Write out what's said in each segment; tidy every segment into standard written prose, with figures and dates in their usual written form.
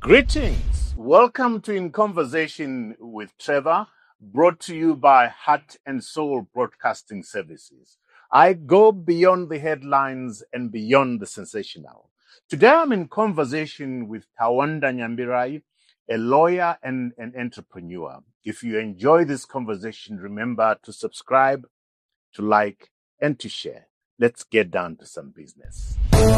Greetings. Welcome to In Conversation with Trevor, brought to you by Heart and Soul Broadcasting Services. I go beyond the headlines and beyond the sensational. Today I'm in conversation with Tawanda Nyambirai, a lawyer and an entrepreneur. If you enjoy this conversation, remember to subscribe, to like, and to share. Let's get down to some business.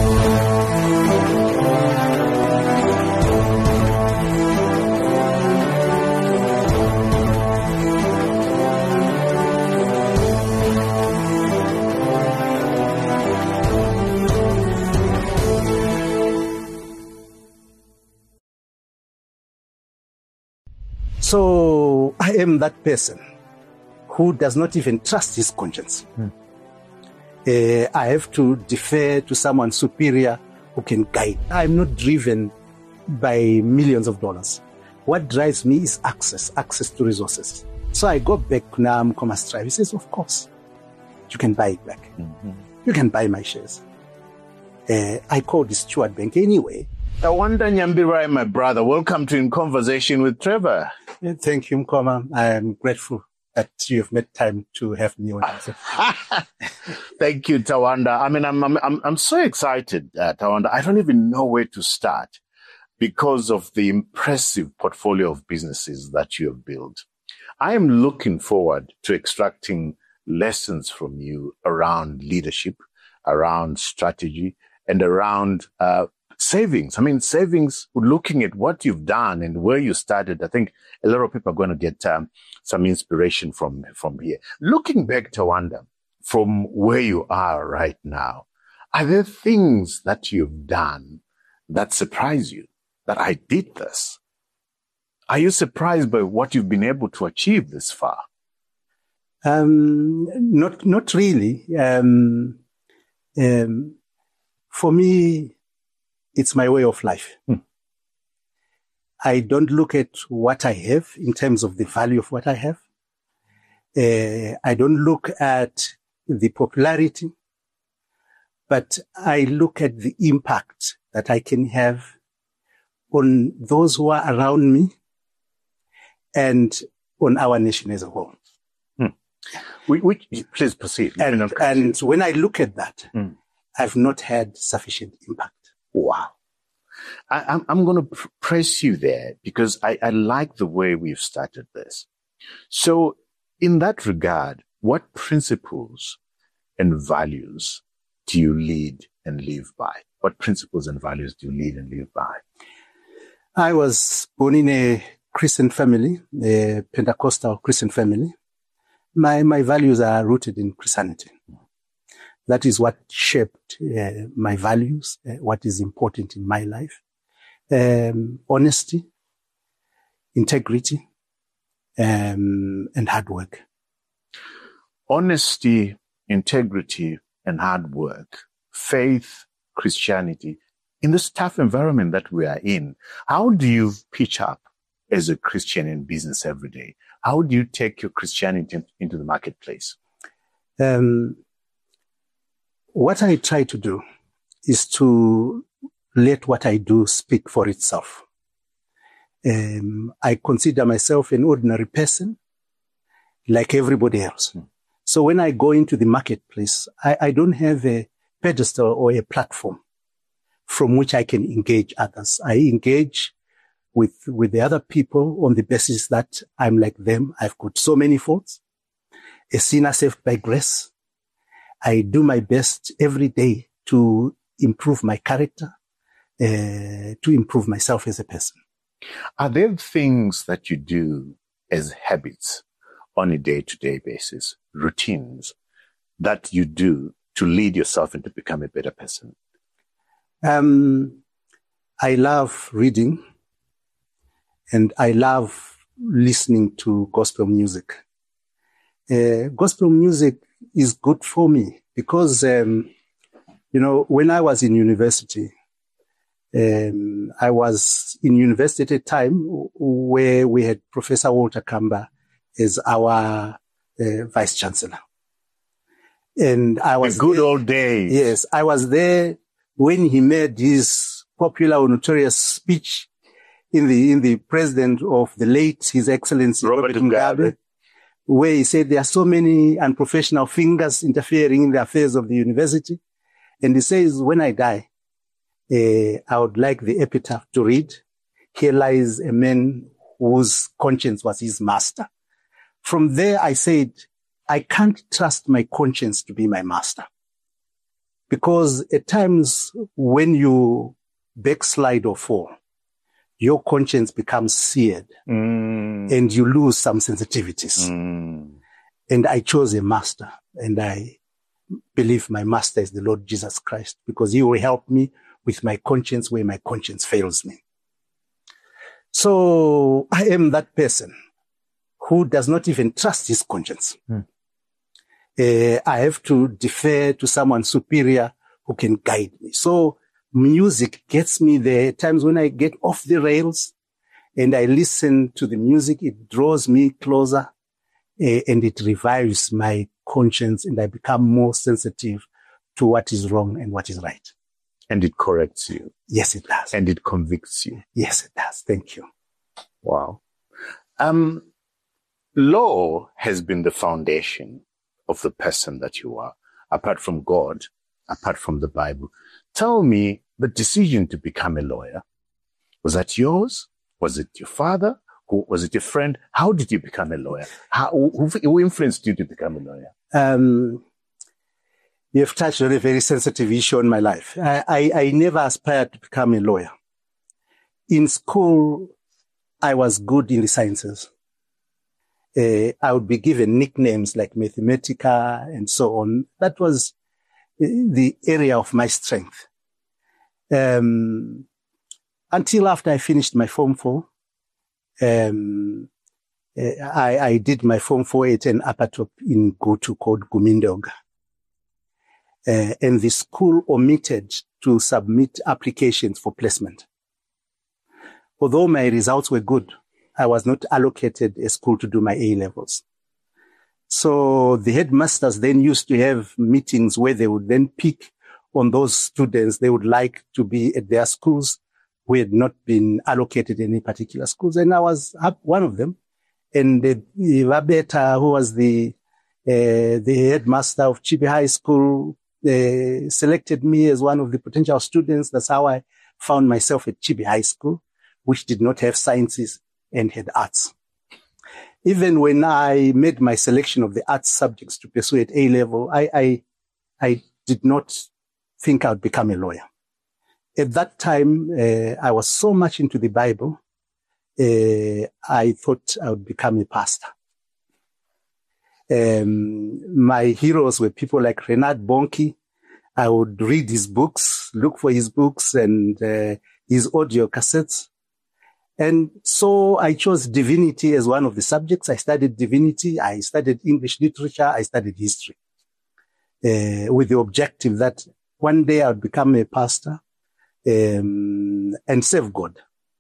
So I am that person who does not even trust his conscience. I have to defer to someone superior who can guide. I'm not driven by millions of dollars. What drives me is access to resources. So I go back to Naam Commerce Drive. He says, of course, you can buy it back. You can buy my shares. I called the Stewart Bank anyway. Tawanda Nyambirai, my brother, welcome to In Conversation with Trevor. Thank you, Mkoma. I am grateful that you have made time to have me on. Thank you, Tawanda. I mean, I'm so excited, Tawanda. I don't even know where to start because of the impressive portfolio of businesses that you have built. I am looking forward to extracting lessons from you around leadership, around strategy, and around savings. I mean, savings, looking at what you've done and where you started, I think a lot of people are going to get some inspiration from here. Looking back, Tawanda, from where you are right now, are there things that you've done that surprise you? That I did this? Are you surprised by what you've been able to achieve this far? Not really. For me, it's my way of life. I don't look at what I have in terms of the value of what I have. I don't look at the popularity, but I look at the impact that I can have on those who are around me and on our nation as a whole. Please proceed. And when I look at that, I've not had sufficient impact. Wow. I'm going to press you there because I like the way we've started this. So in that regard, what principles and values do you lead and live by? What principles and values do you lead and live by? I was born in a Christian family, a Pentecostal Christian family. My values are rooted in Christianity. That is what shaped my values, what is important in my life. Honesty, integrity, and hard work. Honesty, integrity, and hard work. Faith, Christianity. In this tough environment that we are in, how do you pitch up as a Christian in business every day? How do you take your Christianity into the marketplace? What I try to do is to let what I do speak for itself. I consider myself an ordinary person like everybody else. So when I go into the marketplace, I don't have a pedestal or a platform from which I can engage others. I engage with the other people on the basis that I'm like them. I've got so many faults. A sinner saved by grace. I do my best every day to improve my character, to improve myself as a person. Are there things that you do as habits on a day-to-day basis, routines that you do to lead yourself and to become a better person? I love reading and I love listening to gospel music. Gospel music is good for me because, when I was in university, I was in university at a time where we had Professor Walter Kamba as our vice chancellor. And I was the good old days. Yes, I was there when he made his popular or notorious speech in the president of the late His Excellency Robert Mugabe, where he said there are so many unprofessional fingers interfering in the affairs of the university. And he says, when I die, I would like the epitaph to read, "Here lies a man whose conscience was his master." From there, I said, I can't trust my conscience to be my master. Because at times when you backslide or fall, your conscience becomes seared and you lose some sensitivities. And I chose a master, and I believe my master is the Lord Jesus Christ, because he will help me with my conscience where my conscience fails me. So I am that person who does not even trust his conscience. I have to defer to someone superior who can guide me. So music gets me there. At times when I get off the rails and I listen to the music, it draws me closer and it revives my conscience, and I become more sensitive to what is wrong and what is right. And it corrects you. Yes, it does. And it convicts you. Yes, it does. Thank you. Wow. Law has been the foundation of the person that you are, apart from God, apart from the Bible. Tell me, the decision to become a lawyer, was that yours? Was it your father? Was it your friend? How did you become a lawyer? Who influenced you to become a lawyer? You've touched on a very sensitive issue in my life. I never aspired to become a lawyer. In school, I was good in the sciences. I would be given nicknames like Mathematica and so on. That was the area of my strength. Until after I finished my Form 4, I did my Form 4 at an upper top in Gutu called Gumindoga. And the school omitted to submit applications for placement. Although my results were good, I was not allocated a school to do my A-levels. So the headmasters then used to have meetings where they would then pick on those students they would like to be at their schools who had not been allocated any particular schools. And I was one of them. And Vabeta, who was the headmaster of Chibi High School, selected me as one of the potential students. That's how I found myself at Chibi High School, which did not have sciences and had arts. Even when I made my selection of the arts subjects to pursue at A-level, I did not think I would become a lawyer. At that time, I was so much into the Bible, I thought I would become a pastor. My heroes were people like Renard Bonnke. I would read his books, look for his books and his audio cassettes. And so I chose divinity as one of the subjects. I studied divinity. I studied English literature. I studied history, with the objective that one day I would become a pastor, and serve God.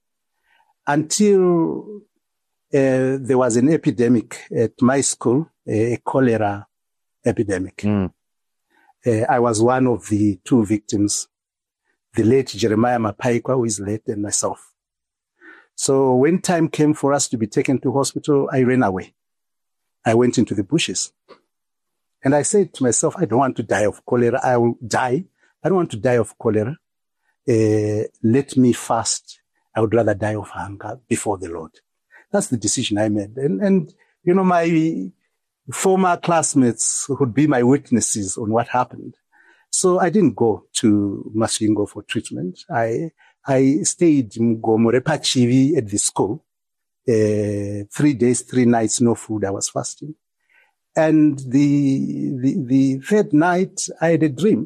Until there was an epidemic at my school, a cholera epidemic. I was one of the two victims, the late Jeremiah Mapaikwa, who is late, and myself. So when time came for us to be taken to hospital, I ran away. I went into the bushes. And I said to myself, I don't want to die of cholera. I will die. I don't want to die of cholera. Let me fast. I would rather die of hunger before the Lord. That's the decision I made. And you know, my former classmates would be my witnesses on what happened. So I didn't go to Masvingo for treatment. I stayed in Gomorepachivi at the school. 3 days, 3 nights, no food. I was fasting. And the third night, I had a dream.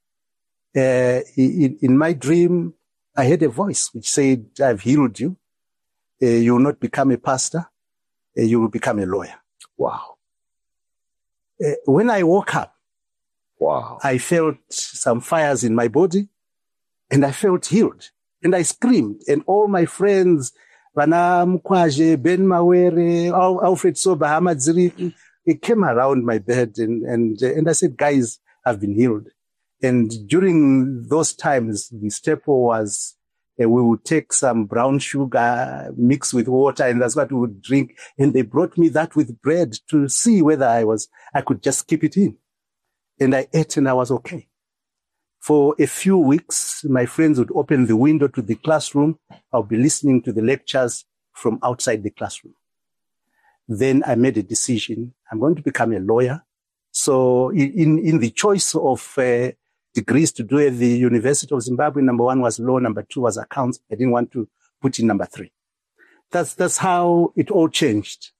In my dream, I heard a voice which said, I've healed you. You will not become a pastor. You will become a lawyer. Wow. When I woke up, wow, I felt some fires in my body and I felt healed. And I screamed, and all my friends, Vana Mkwaje, Ben Mawere, Alfred Soba, Hamad Ziri, they came around my bed and I said, guys, I've been healed. And during those times, the Stepo was we would take some brown sugar mixed with water, and that's what we would drink. And they brought me that with bread to see whether I could just keep it in. And I ate and I was okay. For a few weeks, my friends would open the window to the classroom. I'll be listening to the lectures from outside the classroom. Then I made a decision. I'm going to become a lawyer. So in the choice of degrees to do at the University of Zimbabwe, number 1 was law, number 2 was accounts. I didn't want to put in number 3. That's how it all changed.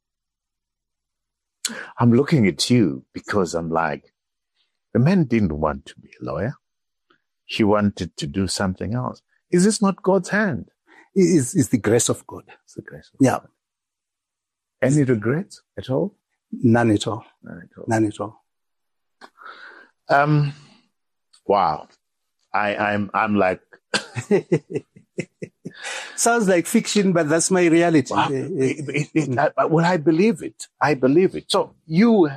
I'm looking at you because I'm like, the man didn't want to be a lawyer. He wanted to do something else. Is this not God's hand? It's the grace of God. It's the grace of God. Any regrets at all? None at all. None at all. Wow. I'm like. Sounds like fiction, but that's my reality. Wow. Well, I believe it. So you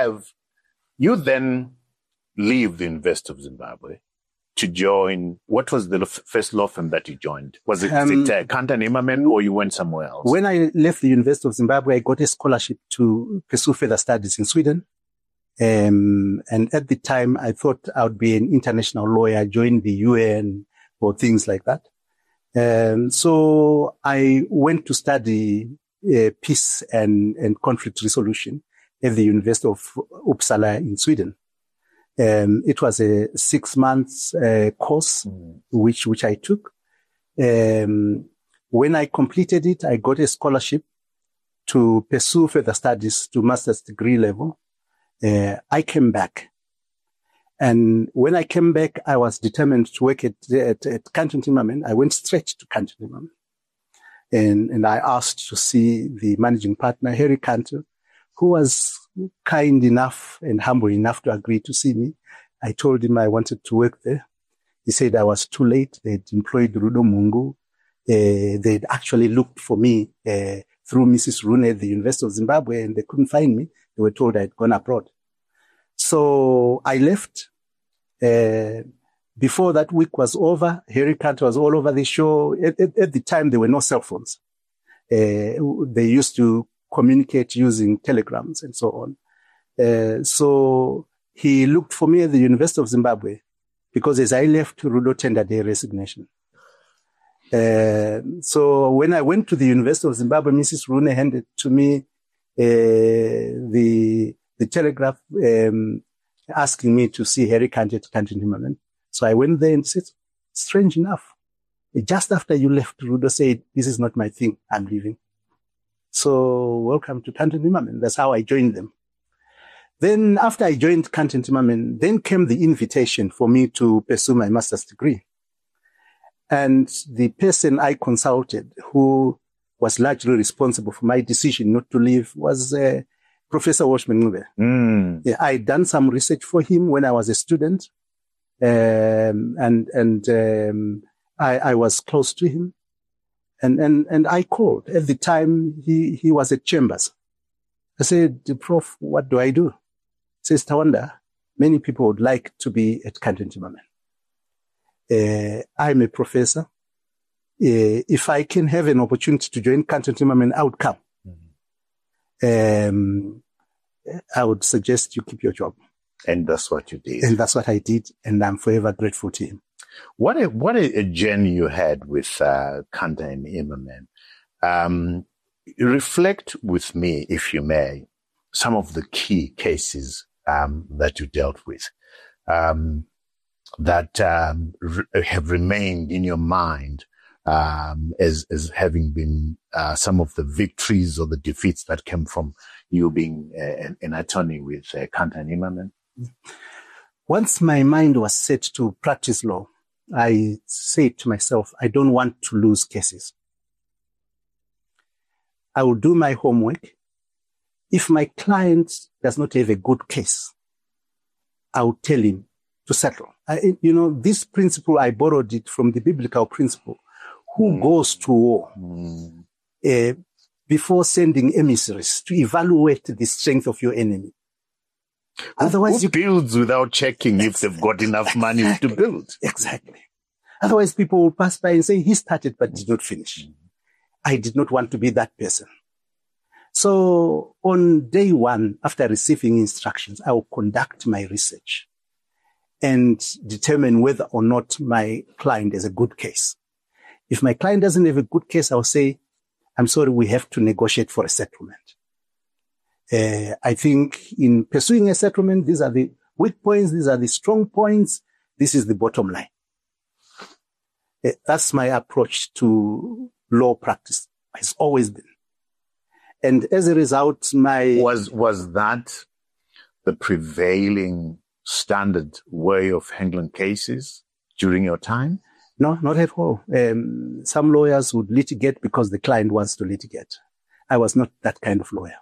then leave the University of Zimbabwe to join, what was the first law firm that you joined? Was it Kanter and Immerman, or you went somewhere else? When I left the University of Zimbabwe, I got a scholarship to pursue further studies in Sweden. And at the time, I thought I would be an international lawyer, join the UN or things like that. So I went to study peace and conflict resolution at the University of Uppsala in Sweden. It was a 6 months course, which I took. When I completed it, I got a scholarship to pursue further studies to master's degree level. I came back. And when I came back, I was determined to work at Kanter & Immerman. I went straight to Kanter & Immerman. And I asked to see the managing partner, Harry Kanter, who was kind enough and humble enough to agree to see me. I told him I wanted to work there. He said I was too late. They'd employed Rudo Mungu. They'd actually looked for me through Mrs. Rune at the University of Zimbabwe, and they couldn't find me. They were told I'd gone abroad. So I left. Before that week was over, Harry Kanter was all over the show. At the time, there were no cell phones. They used to communicate using telegrams and so on. So he looked for me at the University of Zimbabwe because as I left, Rudo tendered a resignation. So when I went to the University of Zimbabwe, Mrs. Rune handed to me the telegraph asking me to see Harry Kanter at Kanter & Immerman. So I went there and said, strange enough, just after you left, Rudo said, this is not my thing, I'm leaving. So welcome to Kanter & Immerman. That's how I joined them. Then after I joined Kanter & Immerman, then came the invitation for me to pursue my master's degree. And the person I consulted who was largely responsible for my decision not to leave was Professor Washman Ncube. Yeah, I'd done some research for him when I was a student. I was close to him. And I called. At the time, he was at Chambers. I said, Prof, what do I do? He says, Tawanda, many people would like to be at Kanter & Immerman. I'm a professor. If I can have an opportunity to join Kanter & Immerman, I would come. I would suggest you keep your job. And that's what you did. And that's what I did. And I'm forever grateful to him. What a journey you had with Kanter & Immerman. Reflect with me, if you may, some of the key cases that you dealt with that have remained in your mind as having been some of the victories or the defeats that came from you being an attorney with Kanter & Immerman. Once my mind was set to practice law, I said to myself, I don't want to lose cases. I will do my homework. If my client does not have a good case, I will tell him to settle. This principle, I borrowed it from the biblical principle. Who goes to war before sending emissaries to evaluate the strength of your enemy? Otherwise, who builds without checking if they've got enough money to build? Exactly. Otherwise, people will pass by and say, he started but did not finish. I did not want to be that person. So on day one, after receiving instructions, I will conduct my research and determine whether or not my client has a good case. If my client doesn't have a good case, I'll say, I'm sorry, we have to negotiate for a settlement. I think in pursuing a settlement, these are the weak points, these are the strong points, this is the bottom line. That's my approach to law practice. It's always been. And as a result, Was that the prevailing standard way of handling cases during your time? No, not at all. Some lawyers would litigate because the client wants to litigate. I was not that kind of lawyer.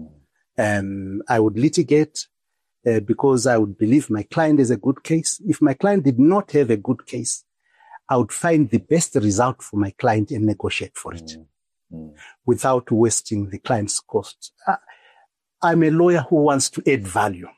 I would litigate because I would believe my client is a good case. If my client did not have a good case, I would find the best result for my client and negotiate for it without wasting the client's costs. I'm a lawyer who wants to add value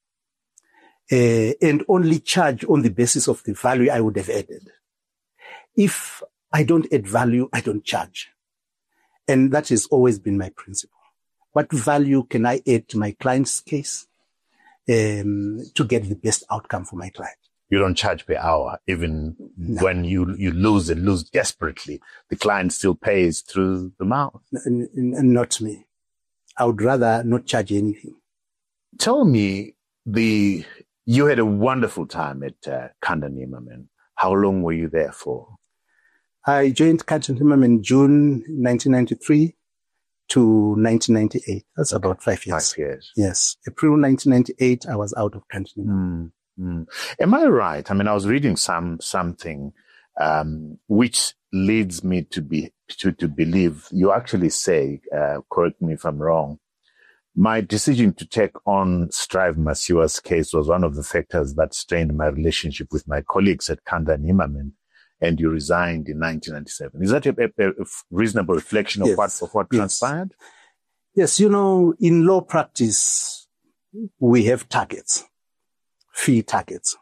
and only charge on the basis of the value I would have added. If I don't add value, I don't charge. And that has always been my principle. What value can I add to my client's case to get the best outcome for my client? You don't charge per hour, even when you lose and lose desperately. The client still pays through the mouth. Not me. I would rather not charge anything. Tell me, you had a wonderful time at Khanda Nimmerman. How long were you there for? I joined Khanda Nimmerman in June 1993 to 1998. That's about 5 years. 5 years. Yes. April 1998, I was out of Khanda Nimmerman. Am I right? I mean, I was reading something which leads me to believe you actually say, correct me if I'm wrong, my decision to take on Strive Masiwa's case was one of the factors that strained my relationship with my colleagues at Khanda Nimmerman, and you resigned in 1997. Is that a reasonable reflection of what transpired? Yes, in law practice, we have targets. Fee targets.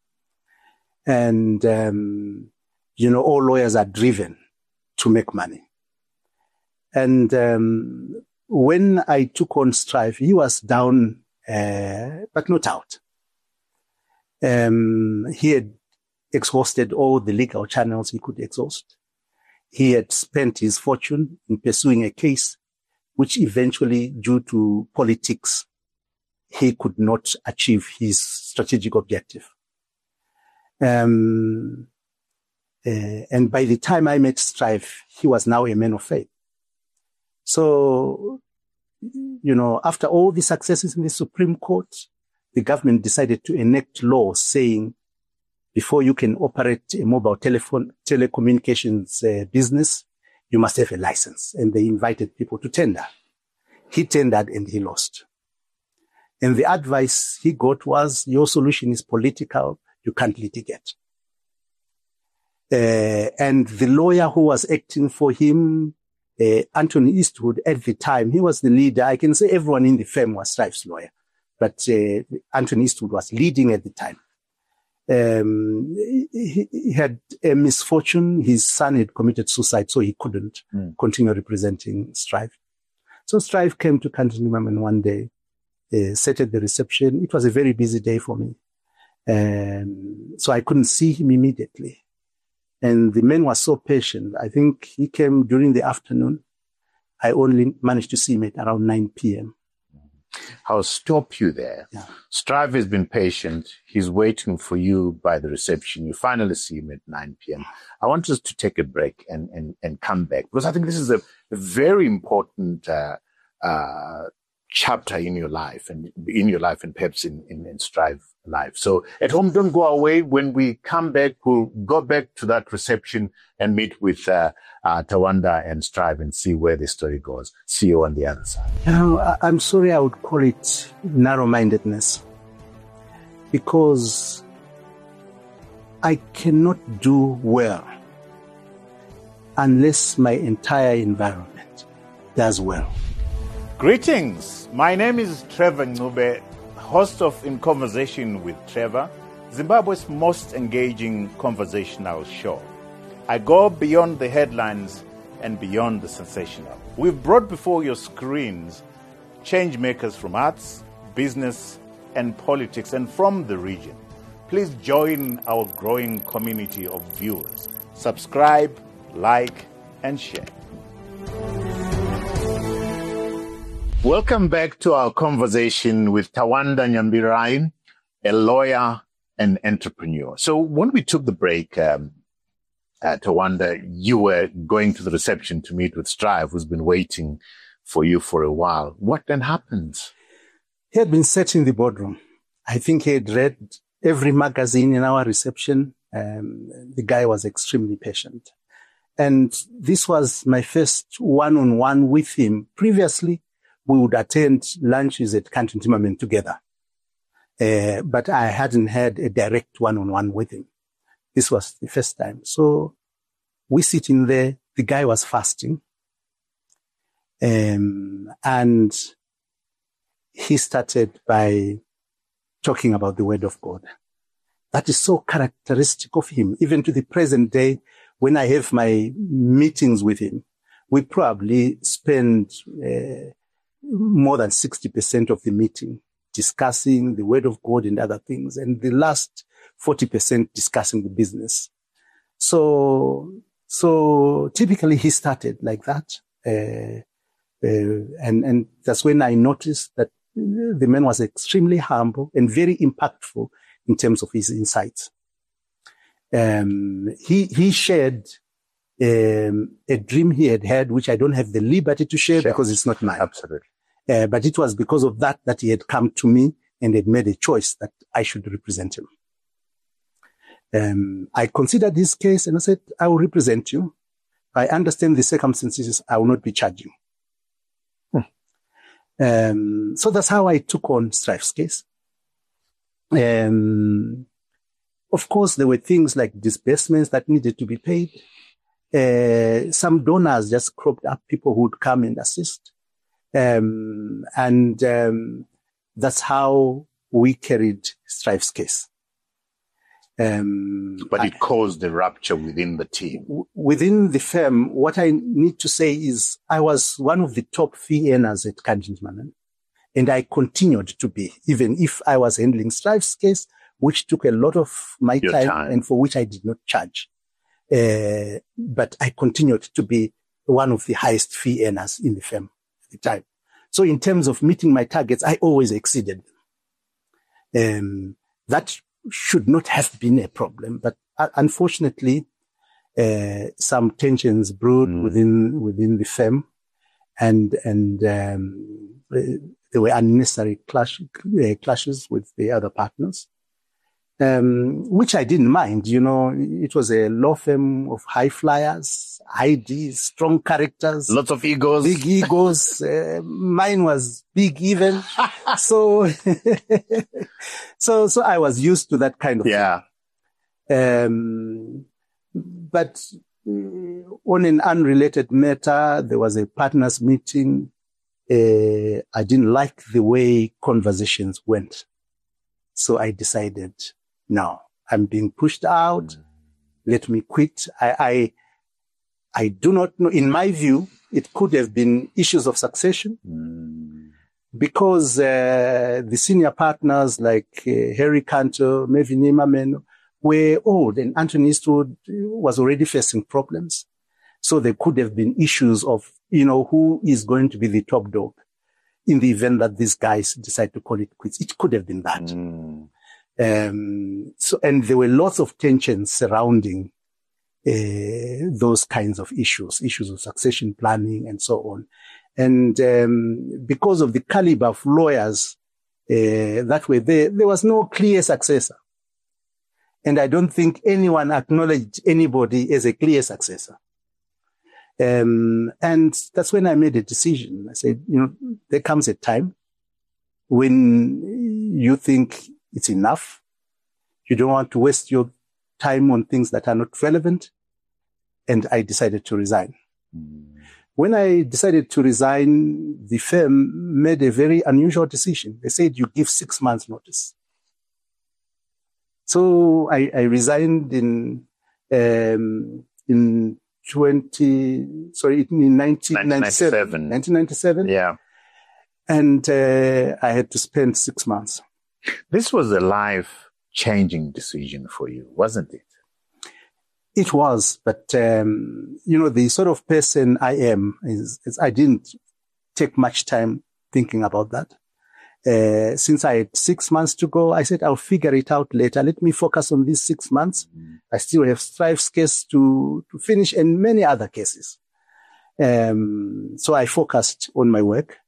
And, all lawyers are driven to make money. And when I took on Strive, he was down, but not out. He had exhausted all the legal channels he could exhaust. He had spent his fortune in pursuing a case which eventually, due to politics, he could not achieve his strategic objective. And by the time I met Strive, he was now a man of faith. So, after all the successes in the Supreme Court, the government decided to enact laws saying, before you can operate a mobile telecommunications business, you must have a license. And they invited people to tender. He tendered and he lost. And the advice he got was, your solution is political, you can't litigate. And the lawyer who was acting for him, Anthony Eastwood, at the time, he was the leader. I can say everyone in the firm was Strive's lawyer, but Anthony Eastwood was leading at the time. He had a misfortune. His son had committed suicide, so he couldn't continue representing Strive. So Strive came to Khanda Nimmerman one day, sat at the reception. It was a very busy day for me. So I couldn't see him immediately. And the man was so patient. I think he came during the afternoon. I only managed to see him at around 9 p.m. I'll stop you there. Yeah. Strive has been patient. He's waiting for you by the reception. You finally see him at 9 p.m. I want us to take a break and come back, because I think this is a very important chapter in your life and perhaps in Strive life. So at home, don't go away. When we come back, we'll go back to that reception and meet with Tawanda and Strive and see where the story goes. See you on the other side. I'm sorry, I would call it narrow-mindedness, because I cannot do well unless my entire environment does well. Greetings. My name is Trevor Ncube, host of In Conversation with Trevor. Zimbabwe's most engaging conversational show. I go beyond the headlines and beyond the sensational. We've brought before your screens change makers from arts, business, and politics, and from the region. Please join our growing community of viewers. Subscribe, like, and share. Welcome back to our conversation with Tawanda Nyambirai, a lawyer and entrepreneur. So when we took the break, Tawanda, you were going to the reception to meet with Strive, who's been waiting for you for a while. What then happened? He had been sat in the boardroom. I think he had read every magazine in our reception. The guy was extremely patient. And this was my first one-on-one with him. Previously, we would attend lunches at Canton Timmerman together. But I hadn't had a direct one-on-one with him. This was the first time. So we sitting there, the guy was fasting. And he started by talking about the word of God. That is so characteristic of him. Even to the present day, when I have my meetings with him, we probably spend more than 60% of the meeting discussing the word of God and other things, and the last 40% discussing the business. So typically he started like that. And that's when I noticed that the man was extremely humble and very impactful in terms of his insights. He shared a dream he had, which I don't have the liberty to share because it's not mine. Absolutely. But it was because of that he had come to me and had made a choice that I should represent him. I considered his case and I said, I will represent you. I understand the circumstances. I will not be charging. So that's how I took on Strive's case. Of course, there were things like disbursements that needed to be paid. Some donors just cropped up, people who would come and assist. That's how we carried Strive's case. But it caused a rupture within the team. Within the firm, what I need to say is I was one of the top fee earners at Canton Timmerman, and I continued to be, even if I was handling Strive's case, which took a lot of my time and for which I did not charge. But I continued to be one of the highest fee earners in the firm at the time. So in terms of meeting my targets, I always exceeded them. That should not have been a problem, but unfortunately, some tensions brewed within the firm, and there were unnecessary clashes with the other partners, which I didn't mind. You know, it was a law firm of high flyers, IDs, strong characters, lots of egos, big egos. Mine was big even. So I was used to that kind of thing. But on an unrelated matter, there was a partners meeting. I didn't like the way conversations went. So I decided, no, I'm being pushed out. Let me quit. I do not know. In my view, it could have been issues of succession because the senior partners like Harry Cantor, Melvin Immerman were old, and Anthony Eastwood was already facing problems. So there could have been issues of, who is going to be the top dog in the event that these guys decide to call it quits. It could have been that. And there were lots of tensions surrounding those kinds of issues of succession planning and so on. And because of the caliber of lawyers that were there was no clear successor. And I don't think anyone acknowledged anybody as a clear successor. And that's when I made a decision. I said, there comes a time when you think it's enough. You don't want to waste your time on things that are not relevant. And I decided to resign. When I decided to resign, the firm made a very unusual decision. They said, you give 6 months notice. So I resigned in 1997. Yeah. And I had to spend 6 months. This was a life-changing decision for you, wasn't it? It was, but, the sort of person I am is I didn't take much time thinking about that. Since I had 6 months to go, I said, I'll figure it out later. Let me focus on these 6 months. I still have Strive's case to finish and many other cases. So I focused on my work.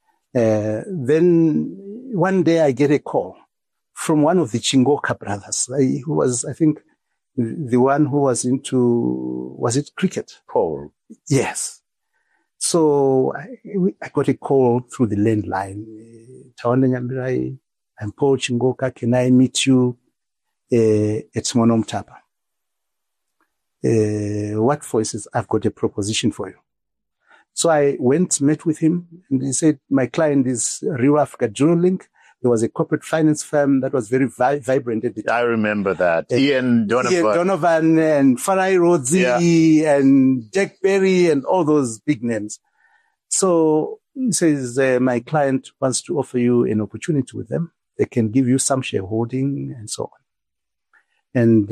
Then one day I get a call from one of the Chingoka brothers, who was, I think, the one who was was it cricket? Paul. Yes. So I got a call through the landline. Tawanda Nyambirai, I'm Paul Chingoka. Can I meet you at Mono Mtapa? What for? He says, I've got a proposition for you. So I met with him, and he said, my client is Rio Africa Junior Link. There was a corporate finance firm that was very vibrant at the time. I remember that. Ian Donovan and Farai Rodzi and Jack Berry and all those big names. So he says, my client wants to offer you an opportunity with them. They can give you some shareholding and so on. And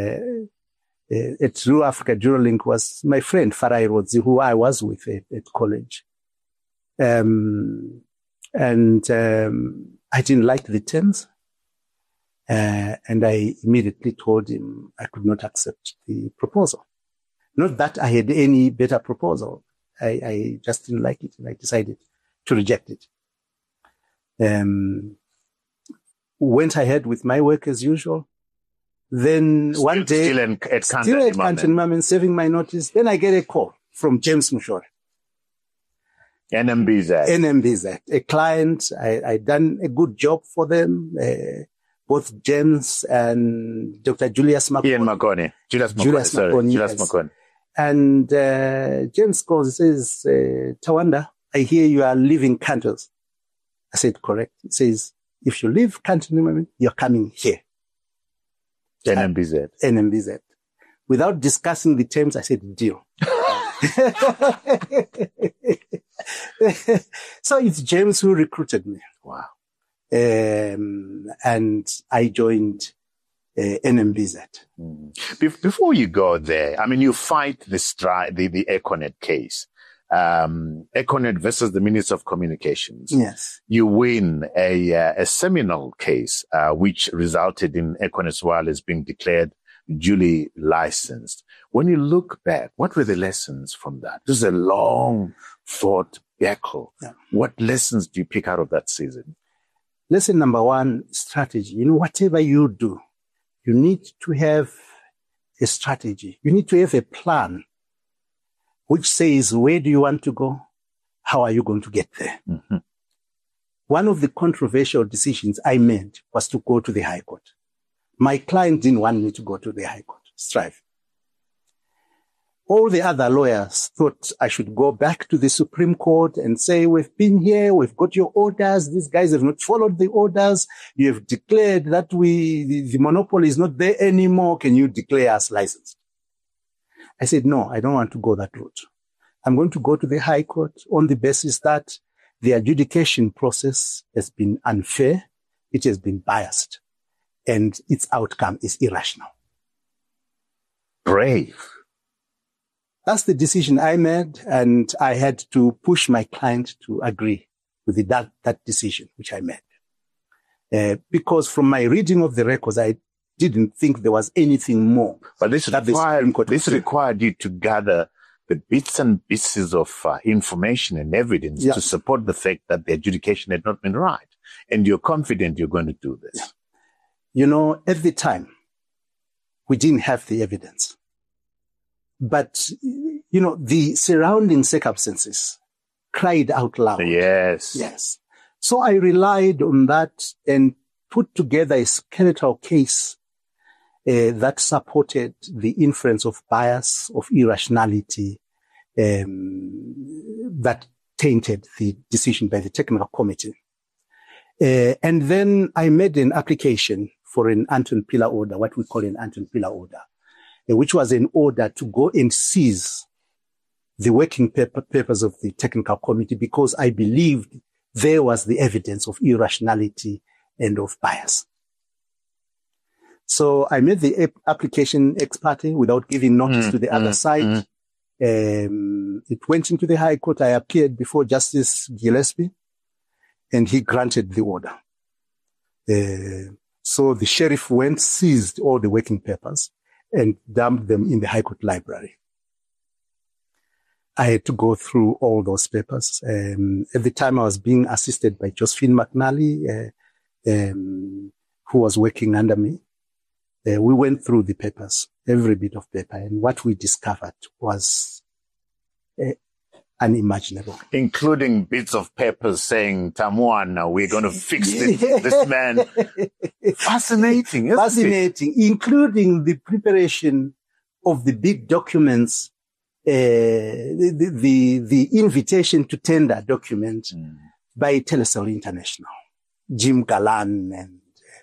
at Rio Africa Junior Link was my friend Farai Rodzi, who I was with at college. I didn't like the terms. And I immediately told him I could not accept the proposal. Not that I had any better proposal. I just didn't like it, and I decided to reject it. Went ahead with my work as usual. Then one day, still at Canton Mamen, serving my notice. Then I get a call from James Mushore. NMBZ, a client. I done a good job for them. Both James and Dr. Julius Makoni. Ian Makoni. Julius Makoni. And James calls and says, Tawanda, I hear you are leaving Cantos. I said, correct. He says, if you leave Canton, you're coming here. NMBZ. Without discussing the terms, I said, deal. So it's James who recruited me. Wow. And I joined NMBZ. Before you go there, I mean, you fight the Econet case. Econet versus the Minister of Communications. Yes. You win a seminal case, which resulted in Econet's wireless being declared duly licensed. When you look back, what were the lessons from that? This is a long thought battle. Yeah. What lessons do you pick out of that season? Lesson number one, strategy. Whatever you do, you need to have a strategy. You need to have a plan which says, where do you want to go? How are you going to get there? Mm-hmm. One of the controversial decisions I made was to go to the High Court. My client didn't want me to go to the High Court, Strive. All the other lawyers thought I should go back to the Supreme Court and say, we've been here, we've got your orders, these guys have not followed the orders, you have declared that the monopoly is not there anymore, can you declare us licensed? I said, no, I don't want to go that route. I'm going to go to the High Court on the basis that the adjudication process has been unfair, it has been biased, and its outcome is irrational. Brave. That's the decision I made, and I had to push my client to agree with that decision, which I made. Because from my reading of the records, I didn't think there was anything more. But this required you to gather the bits and pieces of information and evidence to support the fact that the adjudication had not been right. And you're confident you're going to do this. At the time, we didn't have the evidence. But, the surrounding circumstances cried out loud. Yes. So I relied on that and put together a skeletal case that supported the inference of bias, of irrationality, that tainted the decision by the technical committee. And then I made an application for an Anton Pillar order, what we call an Anton Pillar order, which was an order to go and seize the working papers of the technical committee, because I believed there was the evidence of irrationality and of bias. So I made the application ex parte without giving notice to the other side. It went into the High Court. I appeared before Justice Gillespie, and he granted the order. So the sheriff went, seized all the working papers, and dumped them in the High Court library. I had to go through all those papers. At the time, I was being assisted by Josephine McNally, who was working under me. We went through the papers, every bit of paper, and what we discovered was unimaginable. Including bits of papers saying, Tamuana, we're going to fix this man. Fascinating, isn't Fascinating, it? Including the preparation of the big documents, the invitation to tender document by Telecel International, Jim Galan and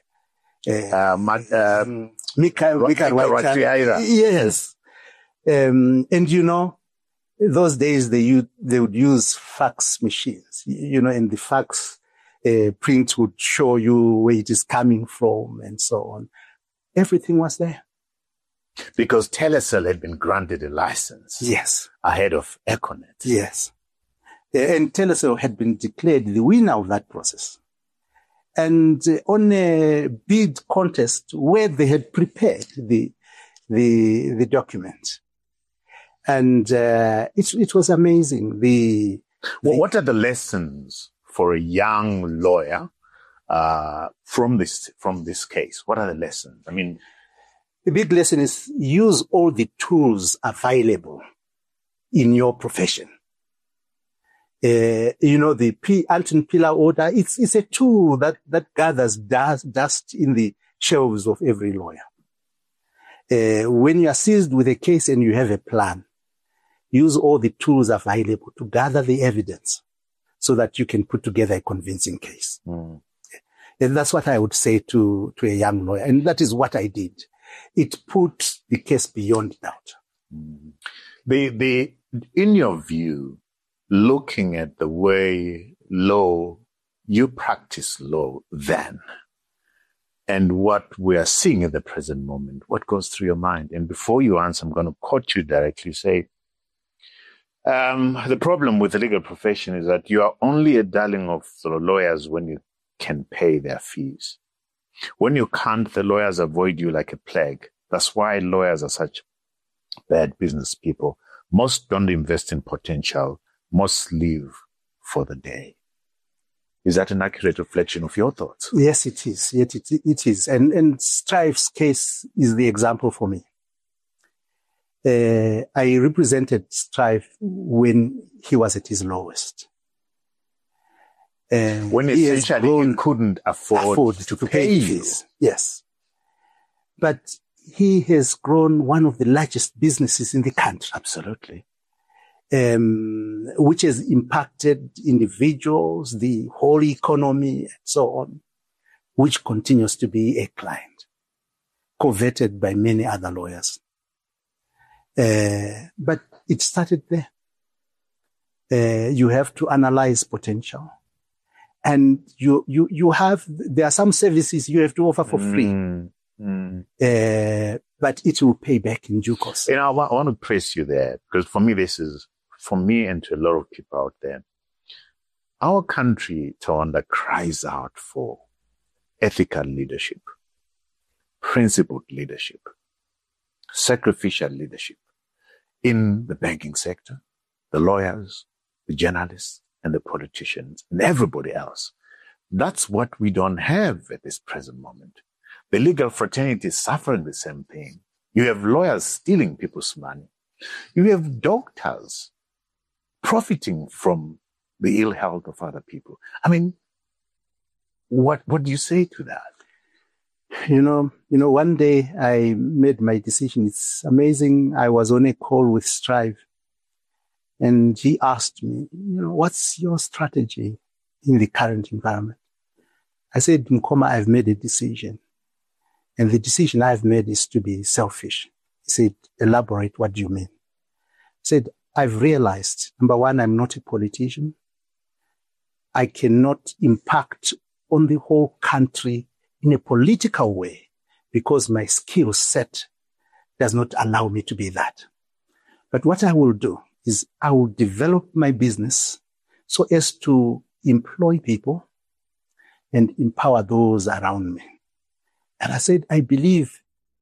Mika Ratiaira. Yes. And those days they would use fax machines, and the fax print would show you where it is coming from and so on. Everything was there. Because Telecel had been granted a license. Yes. Ahead of Econet. Yes. And Telecel had been declared the winner of that process. And on a bid contest where they had prepared the document. And it was amazing. What are the lessons for a young lawyer from this case? What are the lessons? I mean, the big lesson is use all the tools available in your profession. The Anton Pillar order, it's a tool that gathers dust in the shelves of every lawyer. When you are seized with a case and you have a plan, use all the tools available to gather the evidence so that you can put together a convincing case. And that's what I would say to a young lawyer. And that is what I did. It put the case beyond doubt. In your view, looking at the way you practice law then, and what we are seeing at the present moment, what goes through your mind? And before you answer, I'm going to quote you directly. Say, the problem with the legal profession is that you are only a darling of the lawyers when you can pay their fees. When you can't, the lawyers avoid you like a plague. That's why lawyers are such bad business people. Most don't invest in potential. Most live for the day. Is that an accurate reflection of your thoughts? Yes, it is. Yet it is. And Strive's case is the example for me. I represented Strive when he was at his lowest. When essentially he couldn't afford to pay you. Yes. But he has grown one of the largest businesses in the country. Absolutely. Which has impacted individuals, the whole economy, and so on, which continues to be a client, coveted by many other lawyers. But it started there. You have to analyze potential. And there are some services you have to offer for free. But it will pay back in due course. I want to praise you there, because for me and to a lot of people out there, our country, Tawanda, cries out for ethical leadership, principled leadership, sacrificial leadership in the banking sector, the lawyers, the journalists, and the politicians, and everybody else. That's what we don't have at this present moment. The legal fraternity is suffering the same thing. You have lawyers stealing people's money. You have doctors profiting from the ill health of other people. I mean, what do you say to that? One day I made my decision. It's amazing. I was on a call with Strive, and he asked me, what's your strategy in the current environment? I said, Mkoma, I've made a decision. And the decision I've made is to be selfish. He said, elaborate, what do you mean? I said, I've realized, number one, I'm not a politician. I cannot impact on the whole country in a political way because my skill set does not allow me to be that. But what I will do is I will develop my business so as to employ people and empower those around me. And I said, I believe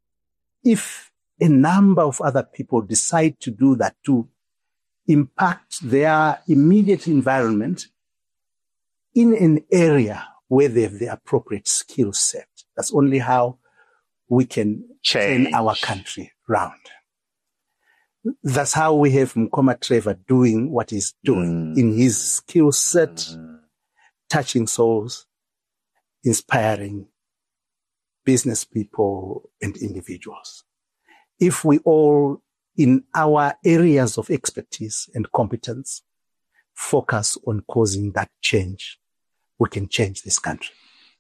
if a number of other people decide to do that too, impact their immediate environment in an area where they have the appropriate skill set, that's only how we can turn our country round. That's how we have Mkoma Trevor doing what he's doing in his skill set, touching souls, inspiring business people and individuals. If we all, in our areas of expertise and competence, focus on causing that change, we can change this country.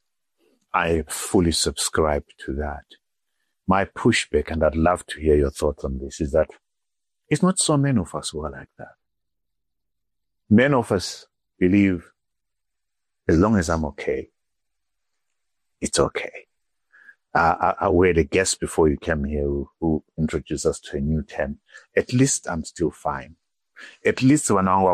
I fully subscribe to that. My pushback, and I'd love to hear your thoughts on this, is that it's not so many of us who are like that. Many of us believe as long as I'm okay, it's okay. We had a guest before you came here who introduced us to a new term. At least I'm still fine. At least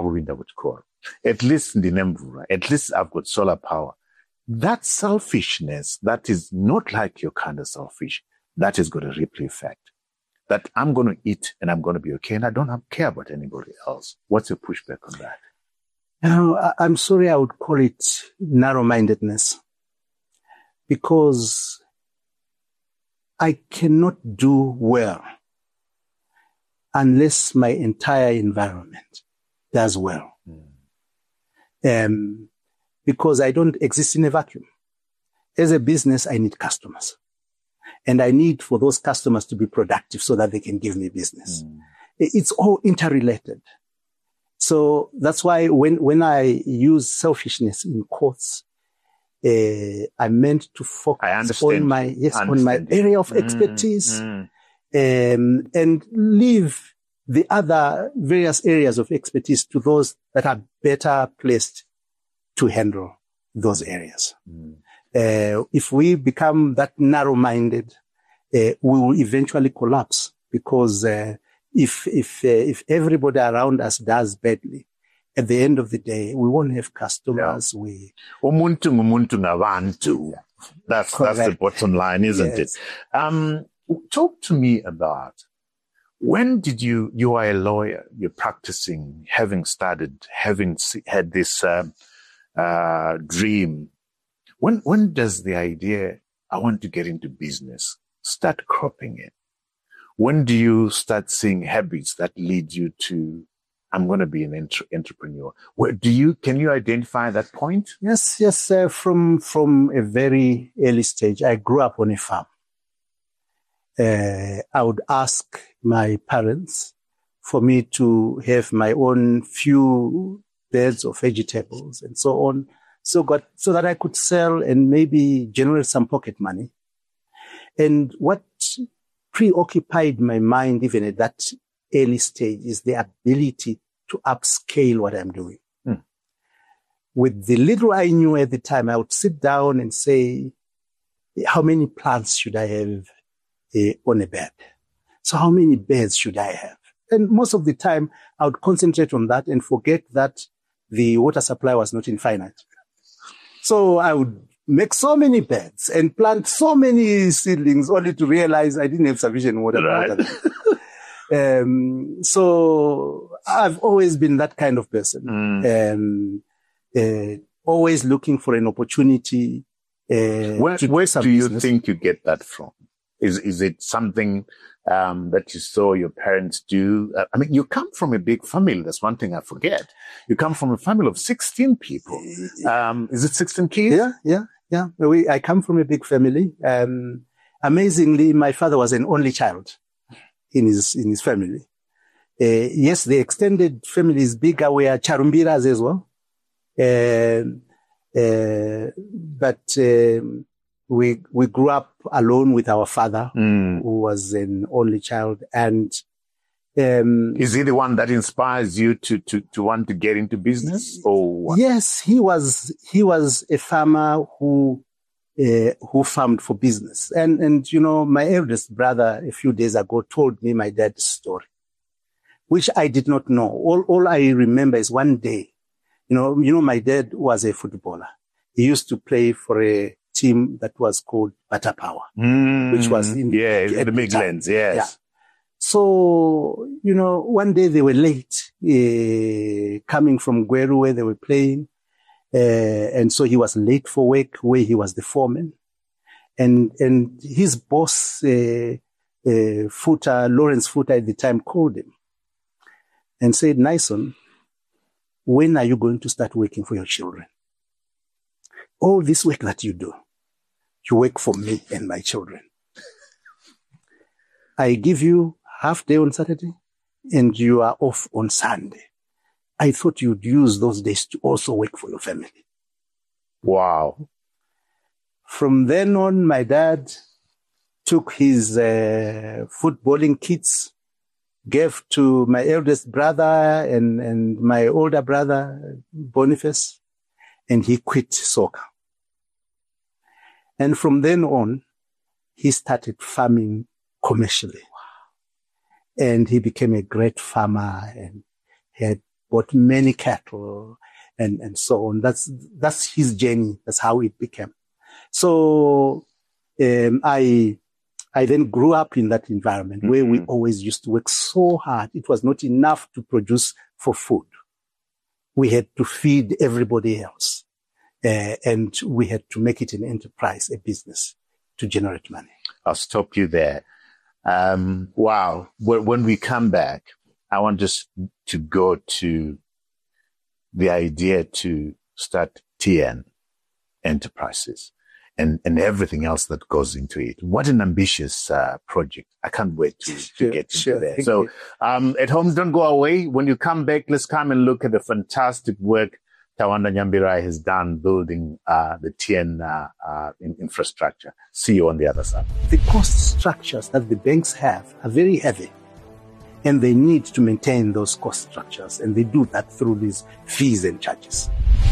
at least at least I've got solar power. That selfishness, that is not like your kind of selfish, that has got a ripple effect. That I'm going to eat and I'm going to be okay and I don't care about anybody else. What's your pushback on that? I'm sorry, I would call it narrow-mindedness, because I cannot do well unless my entire environment does well. Because I don't exist in a vacuum. As a business, I need customers. And I need for those customers to be productive so that they can give me business. It's all interrelated. So that's why when I use selfishness in quotes, I meant to focus on my area of expertise, and leave the other various areas of expertise to those that are better placed to handle those areas. If we become that narrow-minded, we will eventually collapse, because if everybody around us does badly, at the end of the day, we won't have customers. Umuntu ngumuntu ngabantu. That's the bottom line, isn't it? Talk to me about, when did you are a lawyer, you're practicing, having studied, having had this dream. When does the idea, I want to get into business, start cropping in? When do you start seeing habits that lead you to, I'm going to be an entrepreneur? Can you identify that point? Yes. From a very early stage, I grew up on a farm. I would ask my parents for me to have my own few beds of vegetables and so on, so that I could sell and maybe generate some pocket money. And what preoccupied my mind even at that early stage is the ability to upscale what I'm doing. With the little I knew at the time, I would sit down and say, how many plants should I have on a bed? So how many beds should I have? And most of the time, I would concentrate on that and forget that the water supply was not infinite. So I would make so many beds and plant so many seedlings only to realize I didn't have sufficient water. Right. So I've always been that kind of person. Always looking for an opportunity. Where do you think you get that from? Is it something that you saw your parents do? I mean, you come from a big family. That's one thing I forget. You come from a family of 16 people. Is it 16 kids? Yeah. I come from a big family. Amazingly, my father was an only child in his family. Yes, the extended family is bigger. We are Charumbiras as well. But We grew up alone with our father, who was an only child. And is he the one that inspires you to want to get into business, or what? Yes, he was a farmer who farmed for business. And my eldest brother a few days ago told me my dad's story, which I did not know. All I remember is one day, my dad was a footballer. He used to play for a team that was called Bata Power, which was in the Midlands. Yes. Yeah. So, one day they were late, coming from Gweru where they were playing. And so he was late for work where he was the foreman. And his boss, Lawrence Futa at the time called him and said, "Nyson, when are you going to start working for your children? All this work that you do, you work for me and my children. I give you half day on Saturday and you are off on Sunday. I thought you'd use those days to also work for your family." Wow. From then on, my dad took his footballing kits, gave to my eldest brother and my older brother, Boniface, and he quit soccer. And from then on, he started farming commercially. Wow. And he became a great farmer, and he had bought many cattle and so on. That's his journey. That's how it became. So I then grew up in that environment where we always used to work so hard. It was not enough to produce for food. We had to feed everybody else. And we had to make it an enterprise, a business, to generate money. I'll stop you there. Wow. When we come back, I want just to go to the idea to start TN Enterprises and everything else that goes into it. What an ambitious project. I can't wait to get into there. So at home, don't go away. When you come back, let's come and look at the fantastic work Tawanda Nyambirai has done building the TN infrastructure. See you on the other side. The cost structures that the banks have are very heavy, and they need to maintain those cost structures, and they do that through these fees and charges.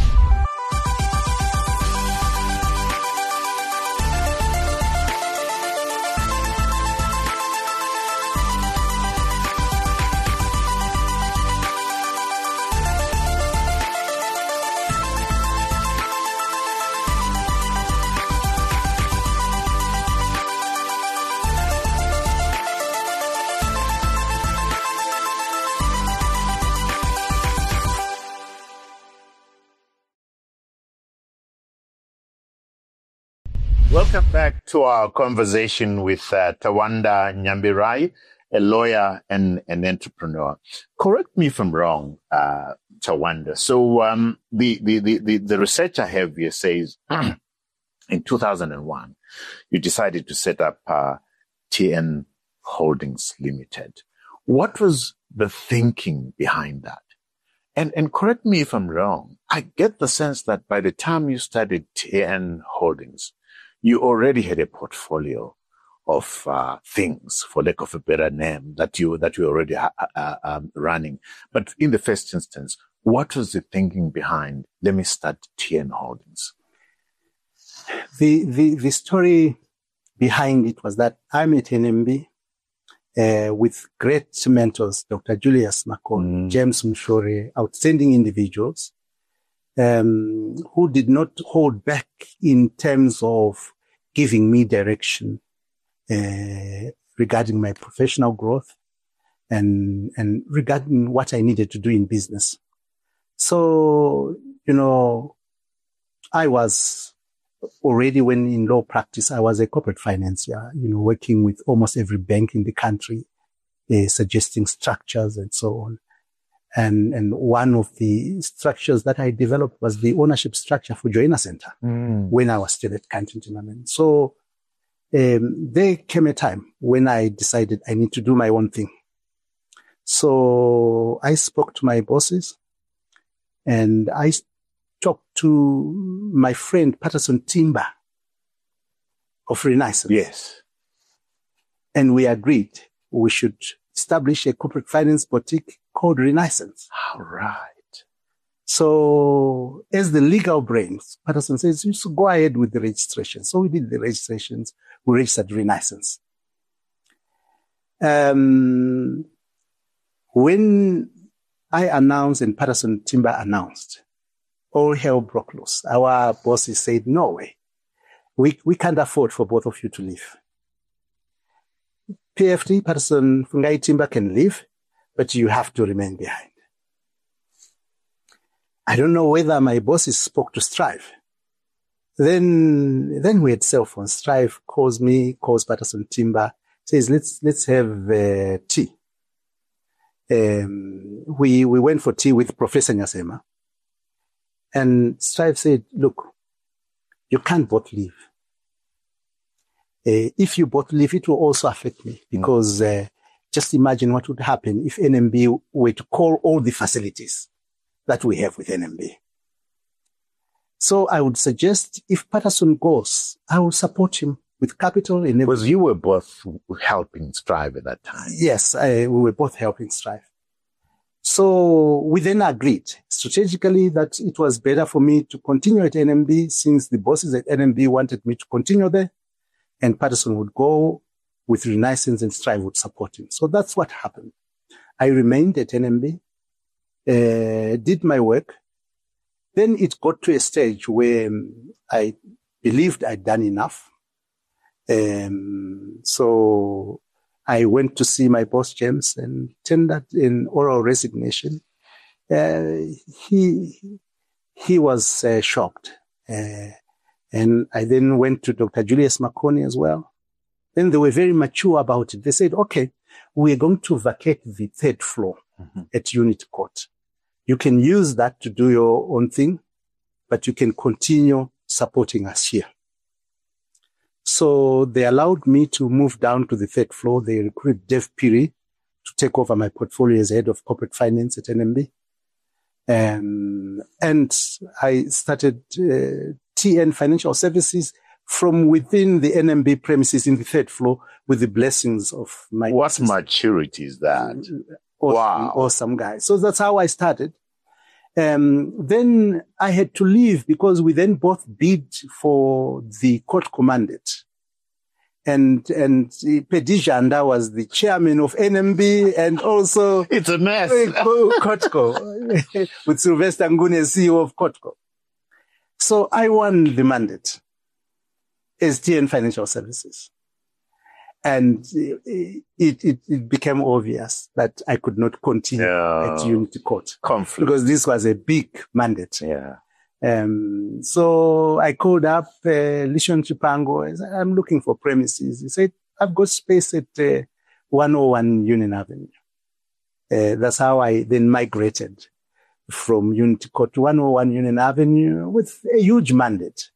Welcome back to our conversation with Tawanda Nyambirai, a lawyer and an entrepreneur. Correct me if I'm wrong, Tawanda. So the research I have here says in 2001, you decided to set up TN Holdings Limited. What was the thinking behind that? And correct me if I'm wrong. I get the sense that by the time you started TN Holdings, you already had a portfolio of things, for lack of a better name, that you already running. But in the first instance, what was the thinking behind, let me start TN Holdings? The story behind it was that I'm at NMB with great mentors, Dr. Julius Makon, James Mshore, outstanding individuals who did not hold back in terms of giving me direction regarding my professional growth and regarding what I needed to do in business. So, I was already, when in law practice, I was a corporate financier, working with almost every bank in the country, suggesting structures and so on. And one of the structures that I developed was the ownership structure for Joiner Center when I was still at Canton Timmerman. So there came a time when I decided I need to do my own thing. So I spoke to my bosses and I talked to my friend Patterson Timber, of Renaissance. Yes. And we agreed we should establish a corporate finance boutique called Renaissance. All right. So as the legal brains, Patterson says, you should go ahead with the registration. So we did the registrations. We registered Renaissance. When I announced and Patterson Timber announced, all hell broke loose. Our bosses said, no way. We can't afford for both of you to leave. PFT, Patterson Fungai Timber can leave, but you have to remain behind. I don't know whether my bosses spoke to Strive. Then we had cell phones. Strive calls me, calls Patterson Timber, says, let's have tea. We went for tea with Professor Nyasema. And Strive said, look, you can't both leave. If you both leave, it will also affect me because just imagine what would happen if NMB were to call all the facilities that we have with NMB. So I would suggest if Patterson goes, I will support him with capital. Because you were both helping Strive at that time. Yes, we were both helping Strive. So we then agreed strategically that it was better for me to continue at NMB since the bosses at NMB wanted me to continue there, and Patterson would go with Renaissance and Strive would support him. So that's what happened. I remained at NMB, did my work. Then it got to a stage where I believed I'd done enough. So I went to see my boss, James, and tendered an oral resignation. He was shocked. And I then went to Dr. Julius Makoni as well. Then they were very mature about it. They said, okay, we're going to vacate the third floor at Unity Court. You can use that to do your own thing, but you can continue supporting us here. So they allowed me to move down to the third floor. They recruited Dev Piri to take over my portfolio as head of corporate finance at NMB. And I started TN Financial Services from within the NMB premises in the third floor with the blessings of my... What maturity is that? Awesome guy. So that's how I started. Then I had to leave because we then both bid for the court commandate. And Pedijanda was the chairman of NMB and also... It's a mess. Kotco, with Sylvester Ngune, CEO of Kotco. So I won the mandate as TN Financial Services. And it became obvious that I could not continue at Unity Court. Conflict. Because this was a big mandate. Yeah. So I called up Lishon Chipango. I said, I'm looking for premises. He said, I've got space at 101 Union Avenue. That's how I then migrated from Unity Court to 101 Union Avenue with a huge mandate.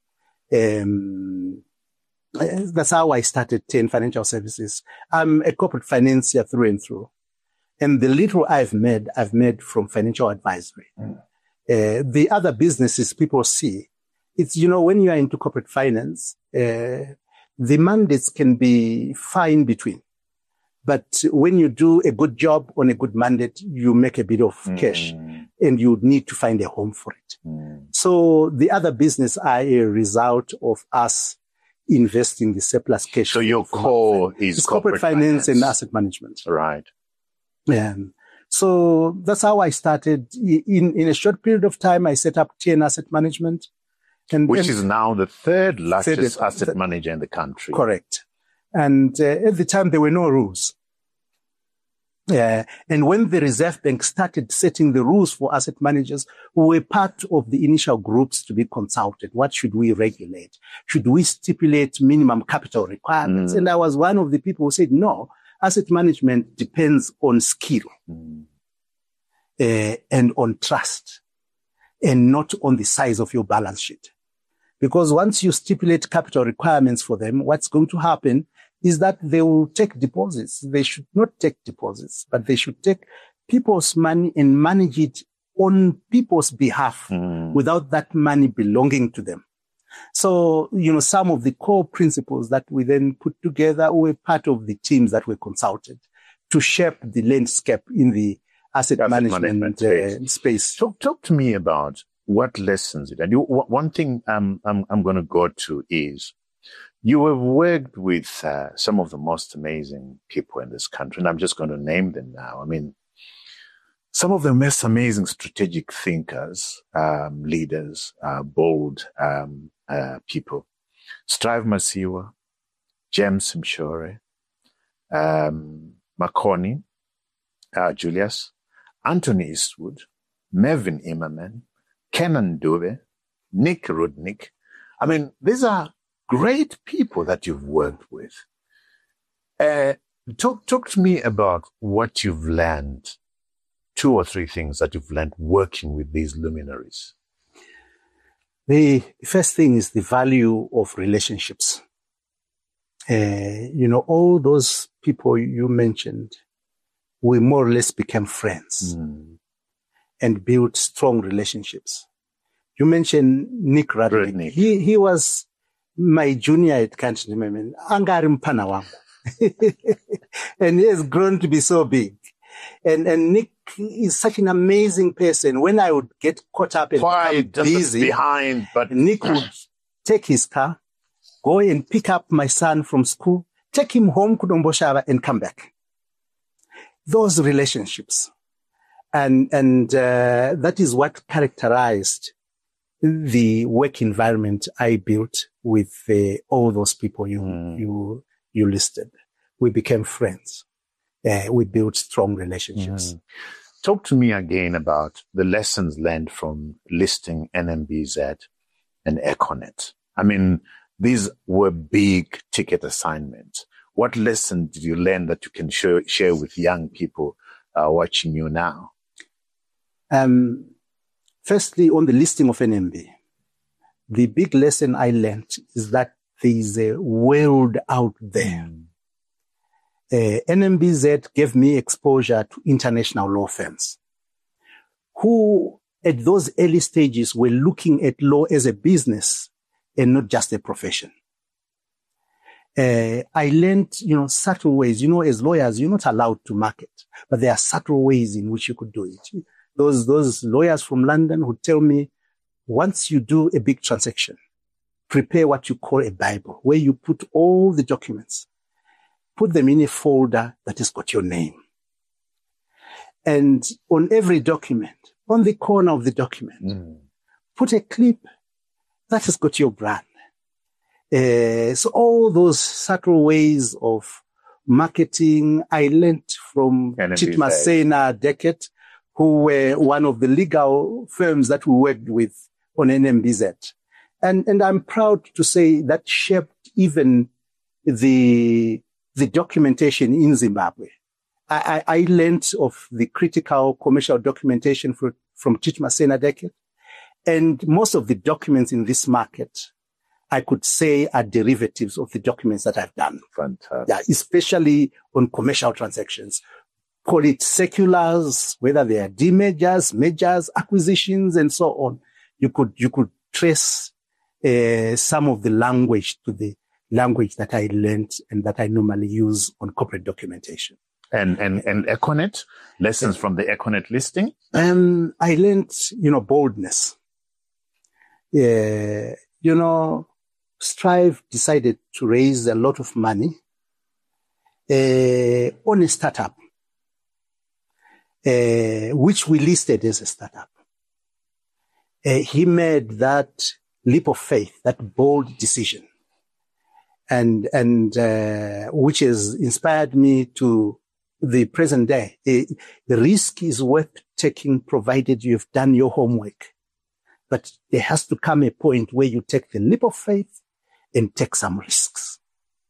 That's how I started TN Financial Services. I'm a corporate financier through and through. And the little I've made from financial advisory. The other businesses people see, it's, when you are into corporate finance, the mandates can be far in between. But when you do a good job on a good mandate, you make a bit of cash and you need to find a home for it. So the other business are a result of us investing the surplus cash. So your core is corporate finance and asset management. Right. So that's how I started. In a short period of time, I set up TN Asset Management. Which is now the third largest asset manager in the country. Correct. And at the time, there were no rules. And when the Reserve Bank started setting the rules for asset managers, we were part of the initial groups to be consulted. What should we regulate? Should we stipulate minimum capital requirements? And I was one of the people who said, no, asset management depends on skill and on trust and not on the size of your balance sheet. Because once you stipulate capital requirements for them, what's going to happen is that they will take deposits. They should not take deposits, but they should take people's money and manage it on people's behalf without that money belonging to them. So, some of the core principles that we then put together were part of the teams that were consulted to shape the landscape in the asset management space. Talk to me about what lessons it. And one thing I'm going to go to is you have worked with some of the most amazing people in this country, and I'm just going to name them now. I mean, some of the most amazing strategic thinkers, leaders, bold people. Strive Masiyiwa, James Mshore, Makoni, Julius, Anthony Eastwood, Mervyn Immerman, Kenan Dube, Nick Rudnick. I mean, these are great people that you've worked with. Talk to me about what you've learned, 2 or 3 things that you've learned working with these luminaries. The first thing is the value of relationships. All those people you mentioned, we more or less became friends and built strong relationships. You mentioned Nick Rudnick. He was my junior at Country Women. Angari mpana wangu. And he has grown to be so big. And Nick is such an amazing person. When I would get caught up and quite busy behind, but Nick would take his car, go and pick up my son from school, take him home to Domboshava and come back. Those relationships. And that is what characterized the work environment I built with all those people you listed. We became friends. We built strong relationships. Talk to me again about the lessons learned from listing NMBZ and Econet. I mean, these were big ticket assignments. What lesson did you learn that you can share with young people watching you now? Firstly, on the listing of NMB, the big lesson I learned is that there is a world out there. NMBZ gave me exposure to international law firms who at those early stages were looking at law as a business and not just a profession. I learned, subtle ways. As lawyers, you're not allowed to market, but there are subtle ways in which you could do it. Those lawyers from London would tell me, once you do a big transaction, prepare what you call a Bible, where you put all the documents, put them in a folder that has got your name. And on every document, on the corner of the document, put a clip that has got your brand. So all those subtle ways of marketing, I learned from Chitmasena Decade, who were one of the legal firms that we worked with on NMBZ. And I'm proud to say that shaped even the documentation in Zimbabwe. I learned of the critical commercial documentation from Chitmasena Decade. And most of the documents in this market, I could say, are derivatives of the documents that I've done. Fantastic. Yeah, especially on commercial transactions. Call it seculars, whether they are demergers, mergers, acquisitions, and so on. You could trace some of the language to the language that I learned and that I normally use on corporate documentation. And Econet, lessons from the Econet listing? I learned, boldness. Strive decided to raise a lot of money on a startup, which we listed as a startup. He made that leap of faith, that bold decision, and which has inspired me to the present day. The risk is worth taking, provided you've done your homework. But there has to come a point where you take the leap of faith and take some risks.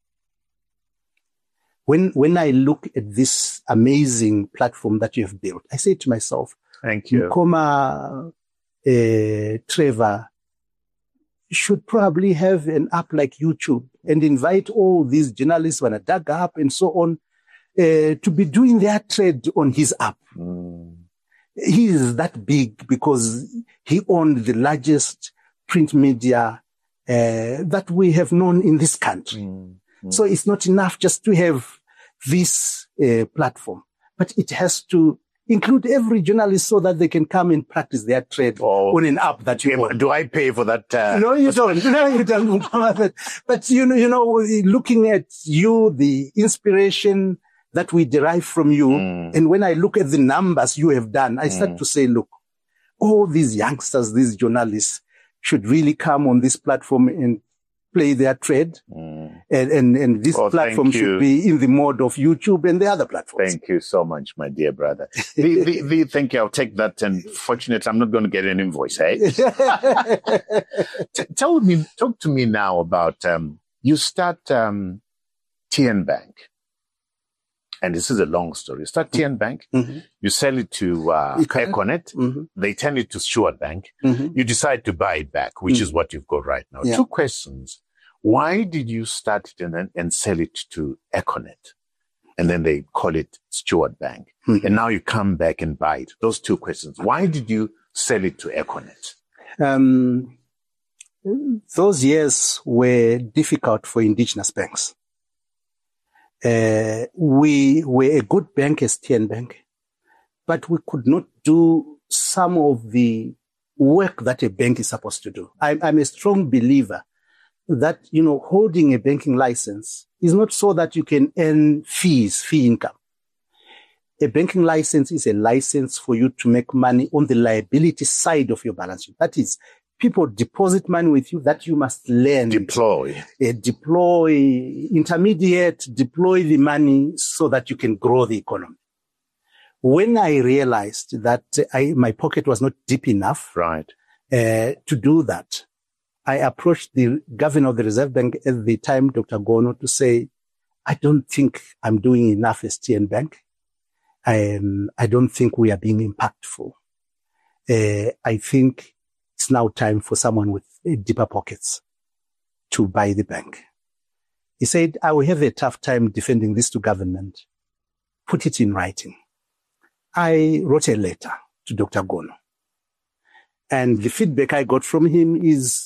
When I look at this amazing platform that you have built, I say to myself, thank you. Nkoma, Trevor should probably have an app like YouTube and invite all these journalists when I dug up and so on to be doing their trade on his app. He is that big because he owned the largest print media that we have known in this country. So it's not enough just to have this platform, but it has to include every journalist so that they can come and practice their trade on an app that you own. Do I pay for that? No, you don't. No, you don't. But you know, looking at you, the inspiration that we derive from you, and when I look at the numbers you have done, I start to say, look, all these youngsters, these journalists should really come on this platform and play their trade. And this platform should be in the mode of YouTube and the other platforms. Thank you so much, my dear brother. Thank you. I'll take that. And fortunately, I'm not going to get an invoice, eh? Talk to me now about, you start, TN Bank. And this is a long story. You start TN Bank, you sell it to Econet, they turn it to Stewart Bank, you decide to buy it back, which is what you've got right now. Yeah. Two questions. Why did you start it and sell it to Econet? And then they call it Stewart Bank. And now you come back and buy it. Those two questions. Why did you sell it to Econet? Those years were difficult for indigenous banks. We were a good bank as TN Bank, but we could not do some of the work that a bank is supposed to do. I'm a strong believer that, you know, holding a banking license is not so that you can earn fee income. A banking license is a license for you to make money on the liability side of your balance sheet. That is, people deposit money with you that you must lend. Deploy, intermediate, deploy the money so that you can grow the economy. When I realized that my pocket was not deep enough to do that, I approached the governor of the Reserve Bank at the time, Dr. Gono, to say, I don't think I'm doing enough as TN Bank. I don't think we are being impactful. I think it's now time for someone with deeper pockets to buy the bank. He said, I will have a tough time defending this to government. Put it in writing. I wrote a letter to Dr. Gono. And the feedback I got from him is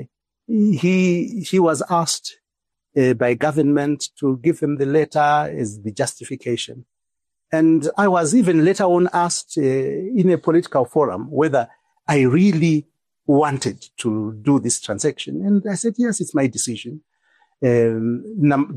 he was asked by government to give him the letter as the justification. And I was even later on asked in a political forum whether I really wanted to do this transaction. And I said, yes, it's my decision. Number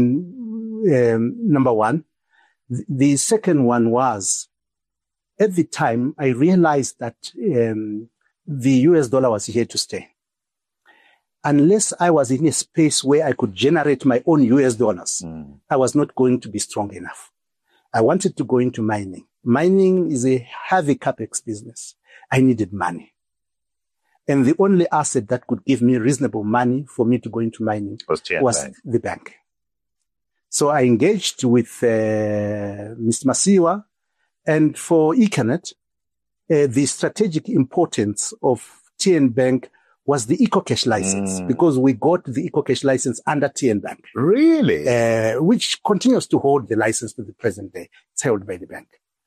one. The second one was, at the time, I realized that the US dollar was here to stay. Unless I was in a space where I could generate my own US dollars, I was not going to be strong enough. I wanted to go into mining. Mining is a heavy capex business. I needed money. And the only asset that could give me reasonable money for me to go into mining was the bank. So I engaged with Mr. Masiwa, and for Econet, the strategic importance of TN Bank was the EcoCash license, because we got the EcoCash license under TN Bank. Really? Which continues to hold the license to the present day. It's held by the bank.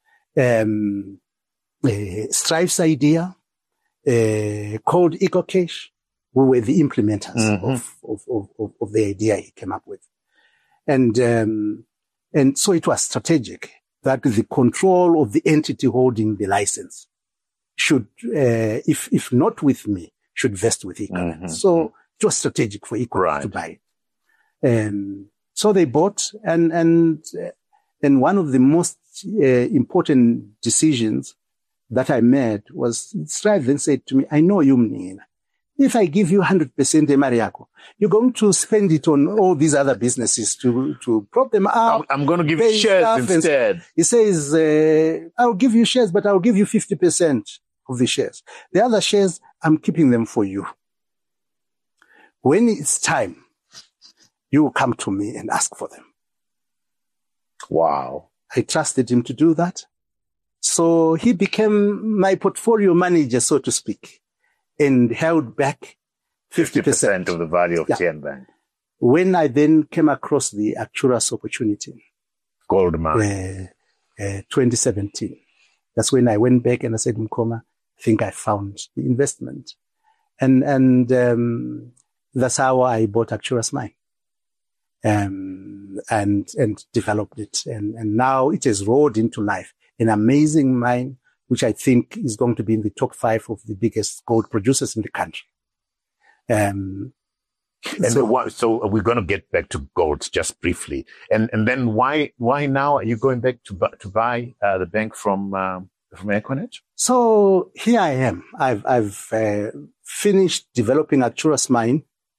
Strive's idea, called EcoCash, we were the implementers of the idea he came up with. And so it was strategic that the control of the entity holding the license should, if not with me, should vest with Econet. So it was strategic for Econet to buy it. So they bought, and one of the most important decisions that I made was, Strive then said to me, I know you, Mnina. If I give you 100% Mariako, you're going to spend it on all these other businesses to prop them up. I'm going to give you shares instead. He says, I'll give you shares, but I'll give you 50% of the shares. The other shares, I'm keeping them for you. When it's time, you will come to me and ask for them. Wow. I trusted him to do that. So he became my portfolio manager, so to speak, and held back 50% of the value of TN Bank. When I then came across the Arcturus opportunity, gold mine, 2017, that's when I went back and I said, Mkoma, I think I found the investment. And That's how I bought Arcturus Mine. And developed it. And now it has rolled into life. An amazing mine, which I think is going to be in the top 5 of the biggest gold producers in the country. So we're going to get back to gold just briefly. And then why now are you going back to buy the bank from Equinet? So here I am. I've finished developing Arcturus Mine.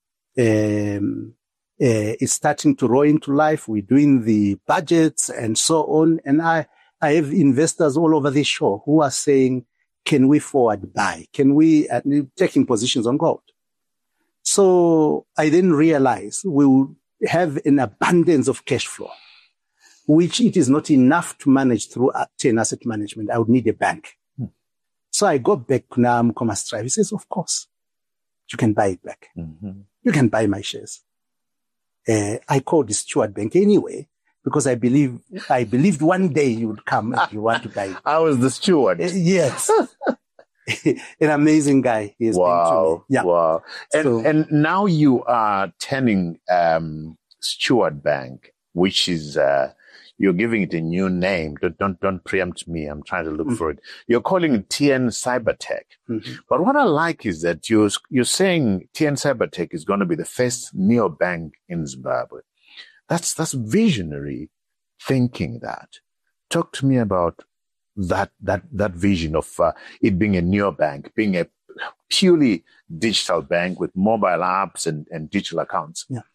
It's starting to roll into life. We're doing the budgets and so on. And I have investors all over this show who are saying, can we forward buy? Can we, taking positions on gold? So I then realized we will have an abundance of cash flow, which it is not enough to manage through 10 asset management. I would need a bank. So I go back to Naam Commerce Drive. He says, of course, you can buy it back. Mm-hmm. You can buy my shares. I called the Steward Bank anyway, because I believed one day you would come if you want to buy it. I was the steward. Yes. An amazing guy he has been to me. Yeah. Wow. And now you are turning Steward Bank, which is you're giving it a new name. Don't preempt me. I'm trying to look for it. You're calling it TN Cybertech. Mm-hmm. But what I like is that you're saying TN Cybertech is going to be the first neobank in Zimbabwe. That's visionary thinking. That. Talk to me about that vision of it being a neobank, being a purely digital bank with mobile apps and digital accounts. Yeah.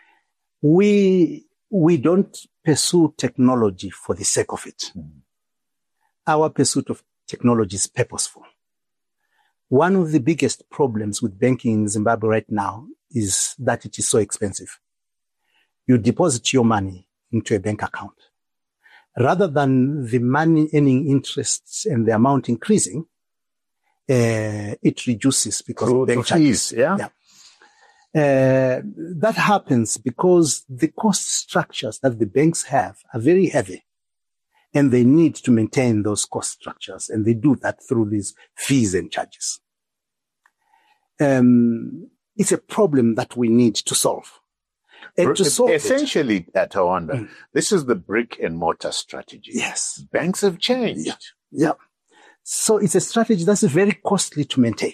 We don't pursue technology for the sake of it. Mm-hmm. Our pursuit of technology is purposeful. One of the biggest problems with banking in Zimbabwe right now is that it is so expensive. You deposit your money into a bank account. Rather than the money earning interests and the amount increasing, it reduces because of bank charges. Yeah. That happens because the cost structures that the banks have are very heavy, and they need to maintain those cost structures, and they do that through these fees and charges. It's a problem that we need to solve. And to solve essentially, Tawanda, this is the brick and mortar strategy. Yes. Banks have changed. Yeah. So it's a strategy that's very costly to maintain.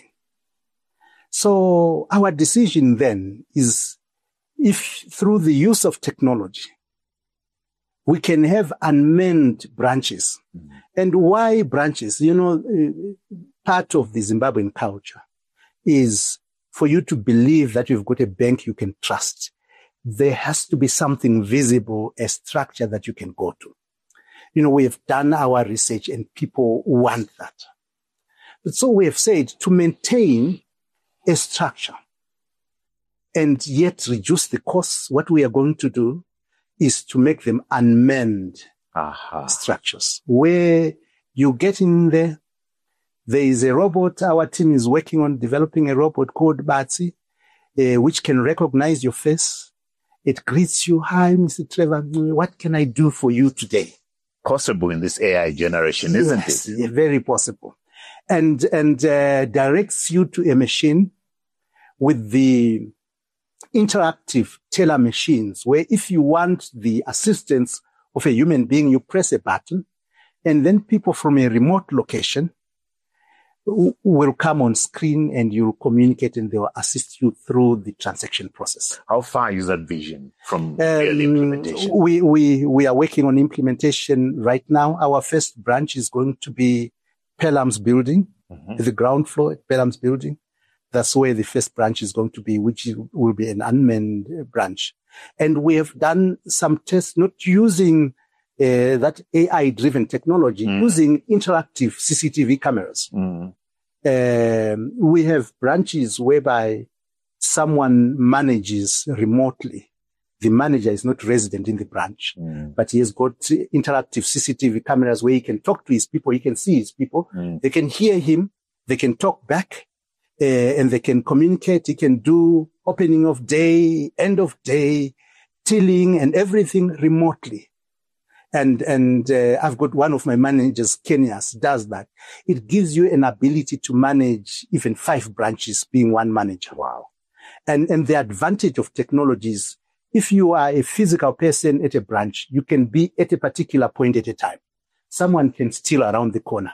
So our decision then is, if through the use of technology, we can have unmanned branches. Mm-hmm. And why branches? Part of the Zimbabwean culture is for you to believe that you've got a bank you can trust. There has to be something visible, a structure that you can go to. We have done our research and people want that. So we have said to maintain a structure and yet reduce the costs, what we are going to do is to make them unmanned structures where you get in there. There is a robot. Our team is working on developing a robot called Batsi, which can recognize your face. It greets you. Hi, Mr. Trevor. What can I do for you today? Possible in this AI generation, isn't it? Yeah, very possible. And directs you to a machine with the interactive teller machines, where if you want the assistance of a human being, you press a button, and then people from a remote location will come on screen and you'll communicate and they will assist you through the transaction process. How far is that vision from real implementation? We are working on implementation right now. Our first branch is going to be Pelham's building, the ground floor at Pelham's building. That's where the first branch is going to be, which will be an unmanned branch. And we have done some tests, not using that AI-driven technology, using interactive CCTV cameras. We have branches whereby someone manages remotely. The manager is not resident in the branch, but he has got interactive CCTV cameras where he can talk to his people, he can see his people, they can hear him, they can talk back, and they can communicate. He can do opening of day, end of day, tilling, and everything remotely. And I've got one of my managers, Kenyas, does that. It gives you an ability to manage even 5 branches being one manager. Wow. And the advantage of technology is if you are a physical person at a branch, you can be at a particular point at a time. Someone can steal around the corner.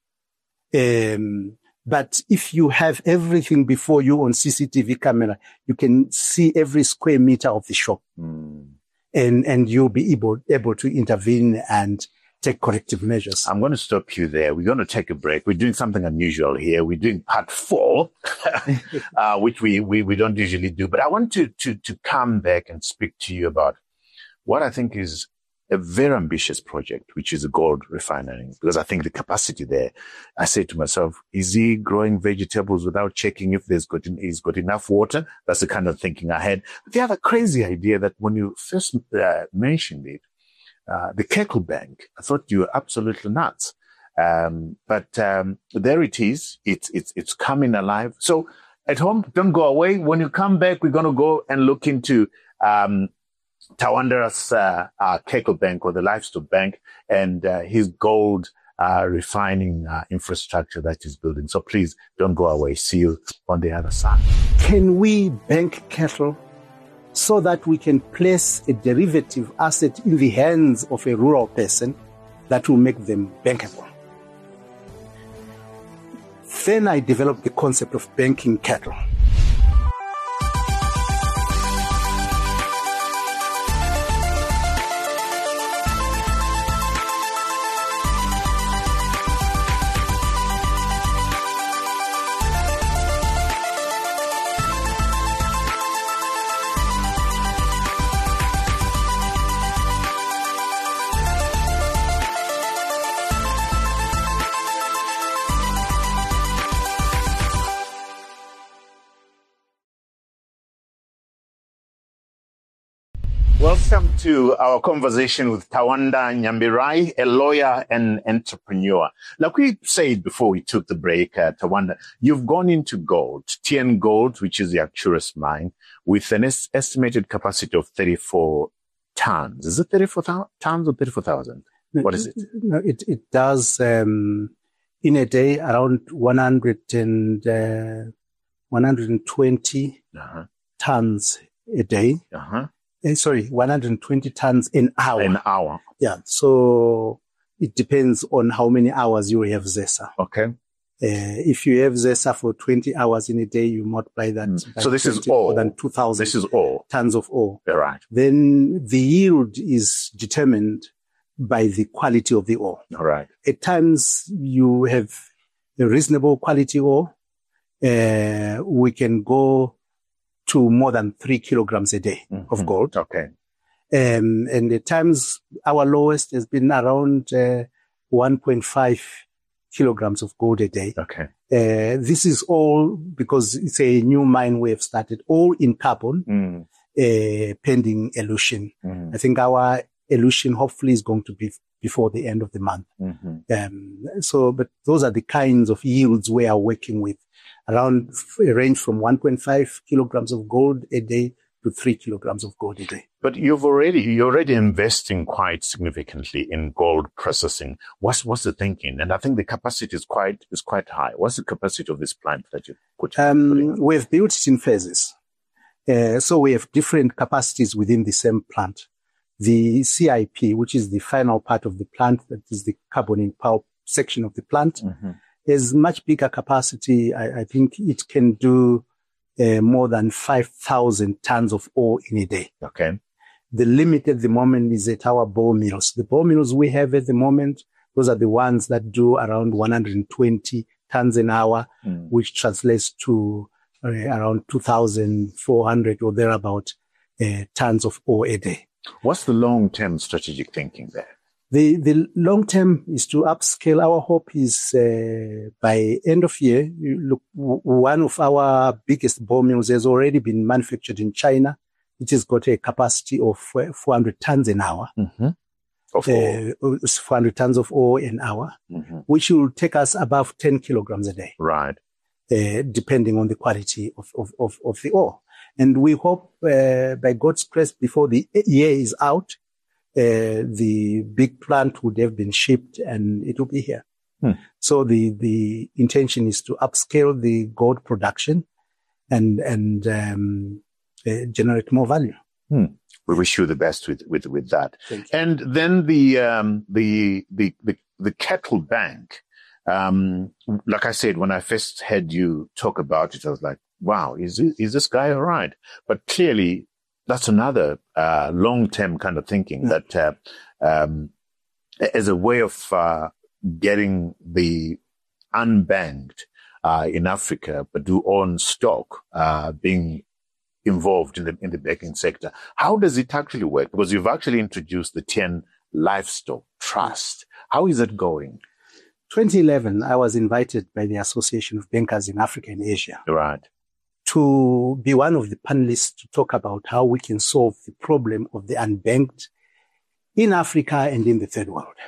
But if you have everything before you on CCTV camera, you can see every square meter of the shop. And you'll be able to intervene and take corrective measures. I'm going to stop you there. We're going to take a break. We're doing something unusual here. We're doing part 4, which we don't usually do. But I want to come back and speak to you about what I think is a very ambitious project, which is a gold refinery, because I think the capacity there, I say to myself, is he growing vegetables without checking if he's got enough water? That's the kind of thinking I had. The other crazy idea that when you first mentioned it, the Keckle Bank, I thought you were absolutely nuts. But there it is. It's coming alive. So at home, don't go away. When you come back, we're going to go and look into Tawanda's Keckle Bank, or the Livestock Bank, and his gold refining infrastructure that he's building. So please don't go away. See you on the other side. Can we bank cattle so that we can place a derivative asset in the hands of a rural person that will make them bankable? Then I developed the concept of banking cattle. Welcome to our conversation with Tawanda Nyambirai, a lawyer and entrepreneur. Like we said before we took the break, Tawanda, you've gone into gold, TN Gold, which is the Arcturus mine, with an estimated capacity of 34 tons. Is it 34 tons or 34,000? What is it? No, it does, in a day, around 120 tons a day. 120 tons an hour. An hour. Yeah. So it depends on how many hours you have ZESA. Okay. If you have ZESA for 20 hours in a day, you multiply that. By so this is ore. More than 2,000. This is ore. Tons of ore. Right. Then the yield is determined by the quality of the ore. All right. At times you have a reasonable quality ore. We can go to more than 3 kilograms a day of gold. Okay. And at times our lowest has been around 1.5 kilograms of gold a day. Okay. This is all because it's a new mine we have started, all in carbon, pending elution. I think our elution hopefully is going to be before the end of the month. But those are the kinds of yields we are working with, around a range from 1.5 kilograms of gold a day to 3 kilograms of gold a day. But you're already investing quite significantly in gold processing. What's the thinking? And I think the capacity is quite high. What's the capacity of this plant that you put? We've built it in phases. So we have different capacities within the same plant. The CIP, which is the final part of the plant, that is the carbon in pulp section of the plant, is much bigger capacity. I think it can do more than 5,000 tons of ore in a day. Okay. The limit at the moment is at our ball mills. The ball mills we have at the moment, those are the ones that do around 120 tons an hour, which translates to around 2,400 or thereabout tons of ore a day. What's the long-term strategic thinking there? The long term is to upscale. Our hope is by end of year, look, one of our biggest ball mills has already been manufactured in China. It has got a capacity of 400 tons an hour. Of ore. 400 tons of ore an hour, which will take us above 10 kilograms a day. Right. Depending on the quality of the ore. And we hope, by God's grace, before the year is out, the big plant would have been shipped and it will be here. So the intention is to upscale the gold production generate more value. We wish you the best with that. Thank you. And then the Cattle Bank. Like I said, when I first heard you talk about it, I was like, wow, is this guy all right? But clearly that's another, long-term kind of thinking that, as a way of, getting the unbanked, in Africa, but do own stock, being involved in the banking sector. How does it actually work? Because you've actually introduced the 10 Livestock Trust. How is it going? 2011, I was invited by the Association of Bankers in Africa and Asia. Right. To be one of the panelists to talk about how we can solve the problem of the unbanked in Africa and in the third world.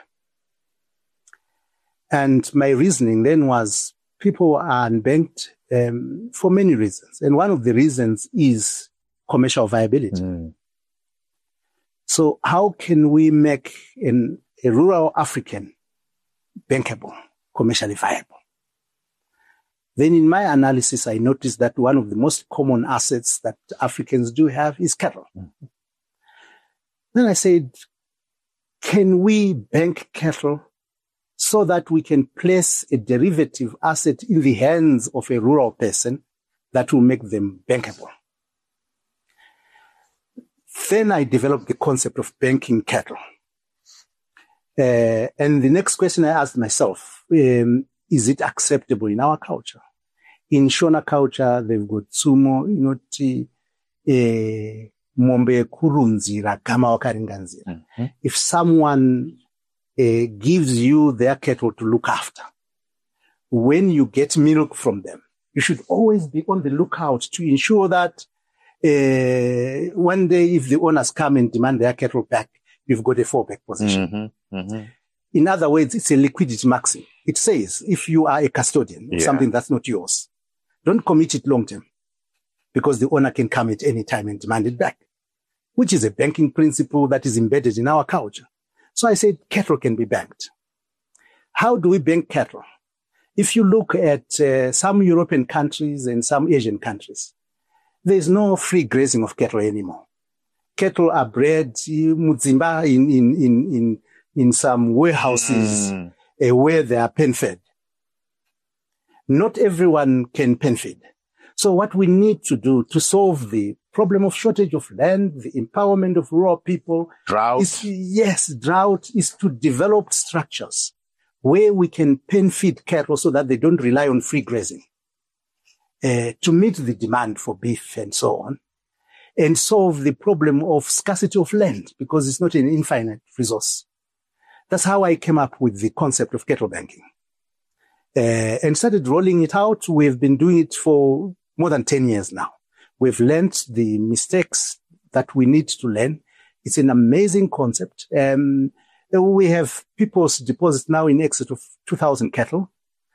And my reasoning then was people are unbanked for many reasons. And one of the reasons is commercial viability. So how can we make a rural African bankable, commercially viable? Then in my analysis, I noticed that one of the most common assets that Africans do have is cattle. Then I said, can we bank cattle so that we can place a derivative asset in the hands of a rural person that will make them bankable? Then I developed the concept of banking cattle. And the next question I asked myself, is it acceptable in our culture? In Shona culture, they've got sumo, mombe kurunzira kama wakaringanzira. If someone gives you their cattle to look after, when you get milk from them, you should always be on the lookout to ensure that one day if the owners come and demand their cattle back, you've got a fallback position. In other words, it's a liquidity maxim. It says if you are a custodian of something that's not yours, don't commit it long term, because the owner can come at any time and demand it back, which is a banking principle that is embedded in our culture. So I said cattle can be banked. How do we bank cattle? If you look at some European countries and some Asian countries, there's no free grazing of cattle anymore. Cattle are bred mudzimba in some warehouses where they are pen fed. Not everyone can pen feed. So what we need to do to solve the problem of shortage of land, the empowerment of rural people, drought is to develop structures where we can pen feed cattle so that they don't rely on free grazing, to meet the demand for beef and so on, and solve the problem of scarcity of land, because it's not an infinite resource. That's how I came up with the concept of cattle banking, and started rolling it out. We've been doing it for more than 10 years now. We've learned the mistakes that we need to learn. It's an amazing concept. We have people's deposits now in excess of 2,000 cattle.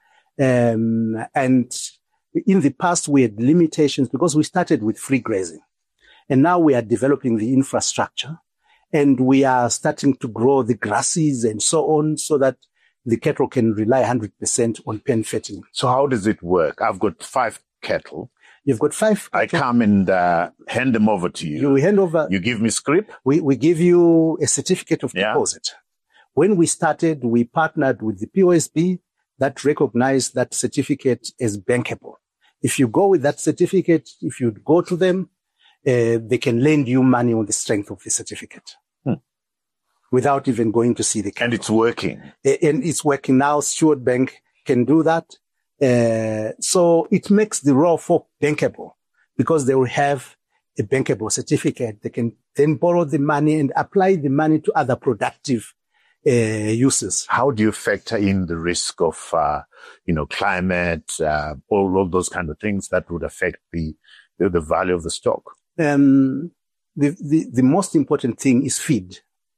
And in the past, we had limitations because we started with free grazing. And now we are developing the infrastructure, and we are starting to grow the grasses and so on, so that the cattle can rely 100% on pen fattening. So how does it work? I've got 5 cattle. You've got 5 cattle. I come and hand them over to you. You hand over. You give me scrip. We give you a certificate of deposit. When we started, we partnered with the POSB that recognized that certificate as bankable. If you go with that certificate, if you go to them, they can lend you money on the strength of the certificate without even going to see the cattle. And it's working. And it's working now. Steward Bank can do that. So it makes the raw folk bankable, because they will have a bankable certificate. They can then borrow the money and apply the money to other productive uses. How do you factor in the risk of, climate, all those kind of things that would affect the value of the stock? The most important thing is feed.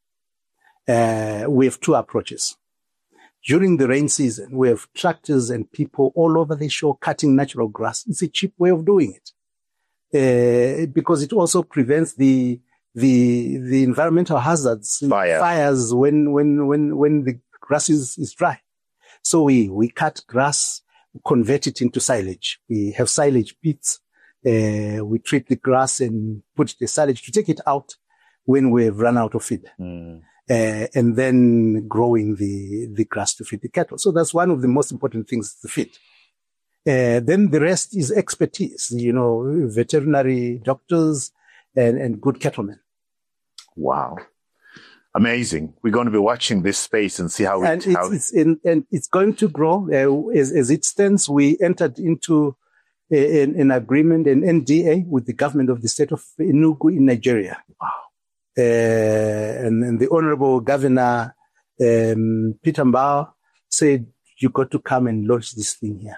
We have 2 approaches. During the rain season, we have tractors and people all over the shore cutting natural grass. It's a cheap way of doing it, because it also prevents the environmental hazards, fires when the grass is dry. So we cut grass, convert it into silage. We have silage pits, We treat the grass and put the silage to take it out when we've run out of feed. And then growing the grass to feed the cattle. So that's one of the most important things, the feed. Then the rest is expertise, veterinary doctors and good cattlemen. Wow. Amazing. We're going to be watching this space and see how it's going to grow. As it stands, we entered into an agreement, an NDA with the government of the state of Enugu in Nigeria. Wow. And the Honorable Governor, Peter Mbao, said, you got to come and launch this thing here.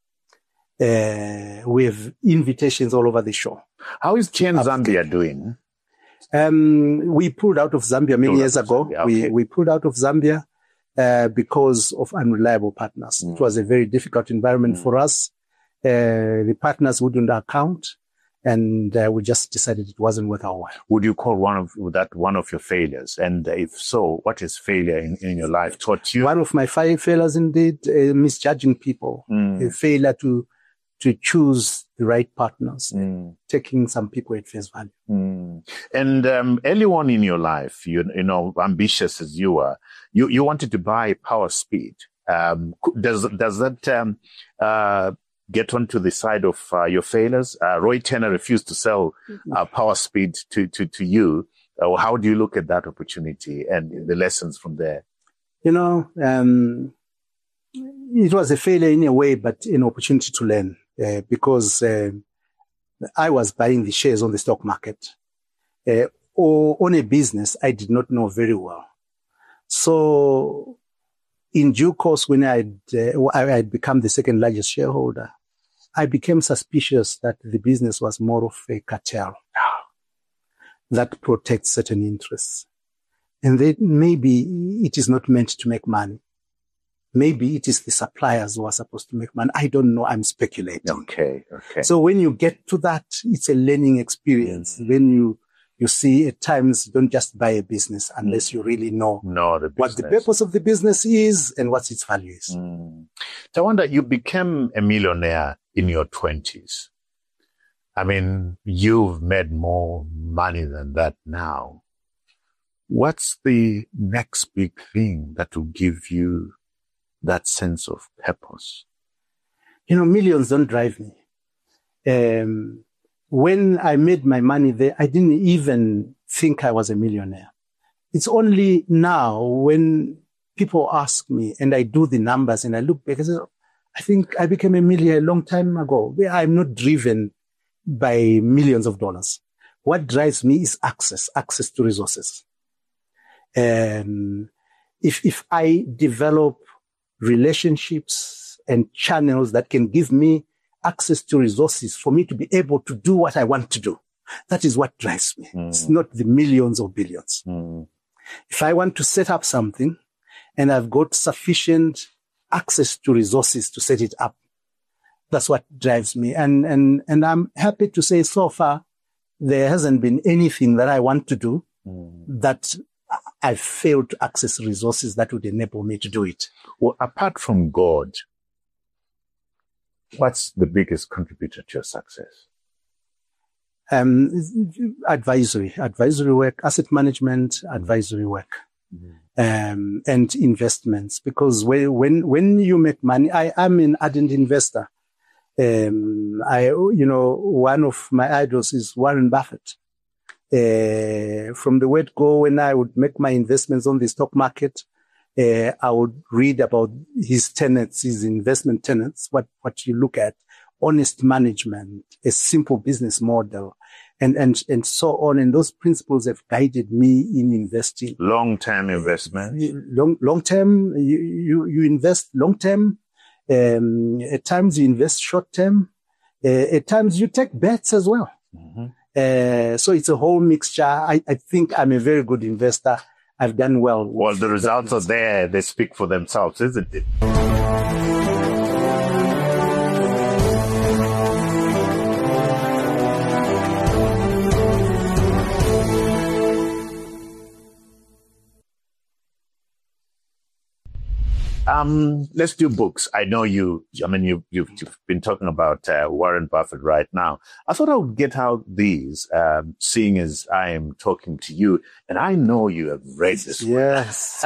We have invitations all over the show. How is TN Zambia doing? We pulled out of Zambia many years ago. Okay. We pulled out of Zambia because of unreliable partners. It was a very difficult environment for us. The partners wouldn't account, and we just decided it wasn't worth our while. Would you call one of your failures? And if so, what is failure in your life taught you? One of my 5 failures, indeed, misjudging people, a failure to choose the right partners, taking some people at face value. And early on in your life, you know, ambitious as you were, you wanted to buy Power Speed. Does that get onto the side of your failures? Roy Turner refused to sell Power Speed to you. How do you look at that opportunity and the lessons from there? It was a failure in a way, but an opportunity to learn. Because I was buying the shares on the stock market or on a business I did not know very well. So in due course, when I had become the second largest shareholder, I became suspicious that the business was more of a cartel that protects certain interests. And that maybe it is not meant to make money. Maybe it is the suppliers who are supposed to make money. I don't know. I'm speculating. Okay. So when you get to that, it's a learning experience. When you see at times, don't just buy a business unless you really know what the purpose of the business is and what its value is. Tawanda, you became a millionaire in your 20s. I mean, you've made more money than that now. What's the next big thing that will give you that sense of purpose? Millions don't drive me. When I made my money there, I didn't even think I was a millionaire. It's only now when people ask me and I do the numbers and I look back and say, I think I became a millionaire a long time ago. I'm not driven by millions of dollars. What drives me is access to resources. If I develop relationships and channels that can give me access to resources for me to be able to do what I want to do, that is what drives me. It's not the millions or billions. If I want to set up something and I've got sufficient access to resources to set it up, that's what drives me. And I'm happy to say so far, there hasn't been anything that I want to do that I've failed to access resources that would enable me to do it. Well, apart from God, what's the biggest contributor to your success? Advisory work, asset management, advisory work, and investments. Because when you make money, I'm an ardent investor. One of my idols is Warren Buffett. From the word go, when I would make my investments on the stock market, I would read about his tenets, his investment tenets, what you look at, honest management, a simple business model, and so on. And those principles have guided me in investing. Long-term investment. Long-term, you invest long-term. At times you invest short-term. At times you take bets as well. So it's a whole mixture. I think I'm a very good investor. I've done well. Well, the results are there. They speak for themselves, isn't it? Let's do books. I know you've been talking about Warren Buffett right now. I thought I would get out these, seeing as I am talking to you, and I know you have read this one. Yes.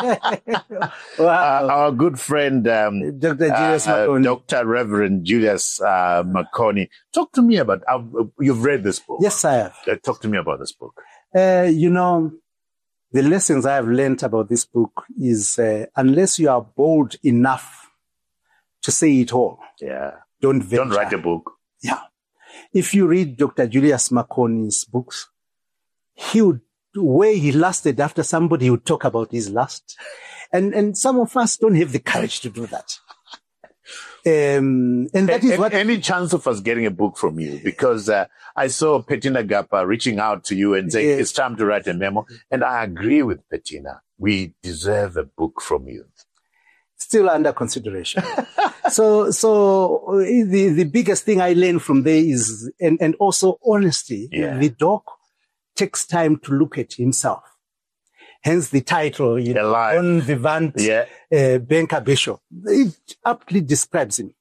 Wow. Our good friend, Dr. Julius Marconi. Dr. Reverend Julius Marconi. Talk to me about, you've read this book. Yes, I have. Talk to me about this book. The lessons I have learned about this book is unless you are bold enough to say it all, don't venture. Don't write a book. Yeah. If you read Dr. Julius Marconi's books, where he lasted after somebody would talk about his last. And some of us don't have the courage to do that. And that is what... Any chance of us getting a book from you? Because I saw Bettina Gapa reaching out to you and saying, it's time to write a memo. And I agree with Bettina. We deserve a book from you. Still under consideration. So the biggest thing I learned from there is, and also honesty. Yeah. The doc takes time to look at himself. Hence the title, On Vivant Banker Bishop. It aptly describes him.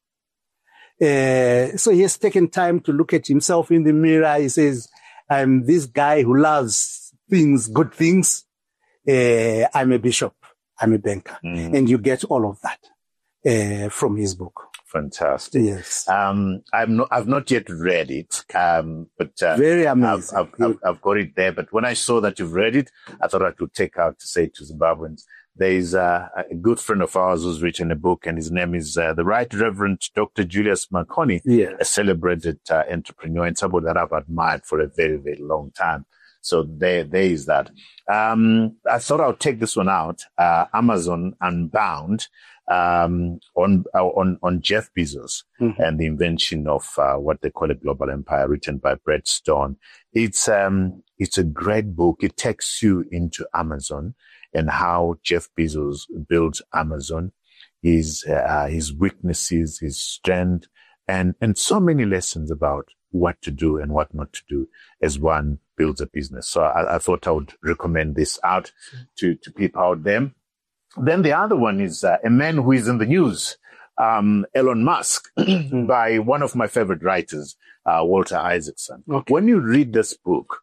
So he has taken time to look at himself in the mirror. He says, I'm this guy who loves good things. I'm a bishop. I'm a banker. Mm-hmm. And you get all of that from his book. Fantastic. Yes. I've not yet read it, but very amazing. I've got it there. But when I saw that you've read it, I thought I could take out to say to Zimbabweans. There is a good friend of ours who's written a book, and his name is the Right Reverend Dr. Julius Marconi, a celebrated entrepreneur and somebody that I've admired for a very, very long time. So there is that. I thought I'll take this one out. Amazon Unbound. On Jeff Bezos and the invention of what they call a global empire, written by Brett Stone. It's a great book. It takes you into Amazon and how Jeff Bezos built Amazon, his weaknesses, his strength, and so many lessons about what to do and what not to do as one builds a business. So I thought I would recommend this out to people out there. Then the other one is a man who is in the news, Elon Musk, by one of my favorite writers, Walter Isaacson. Okay. When you read this book,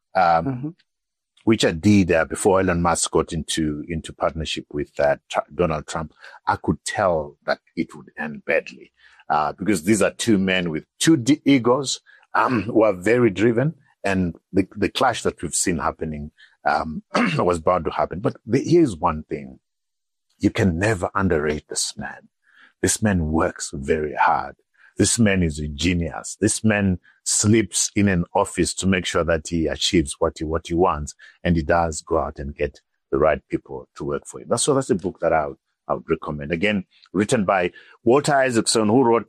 which I did before Elon Musk got into partnership with Donald Trump, I could tell that it would end badly because these are two men with two egos who are very driven, and the clash that we've seen happening was bound to happen. But here's one thing. You can never underrate this man. This man works very hard. This man is a genius. This man sleeps in an office to make sure that he achieves what he wants. And he does go out and get the right people to work for him. That's a book that I would recommend. Again, written by Walter Isaacson, who wrote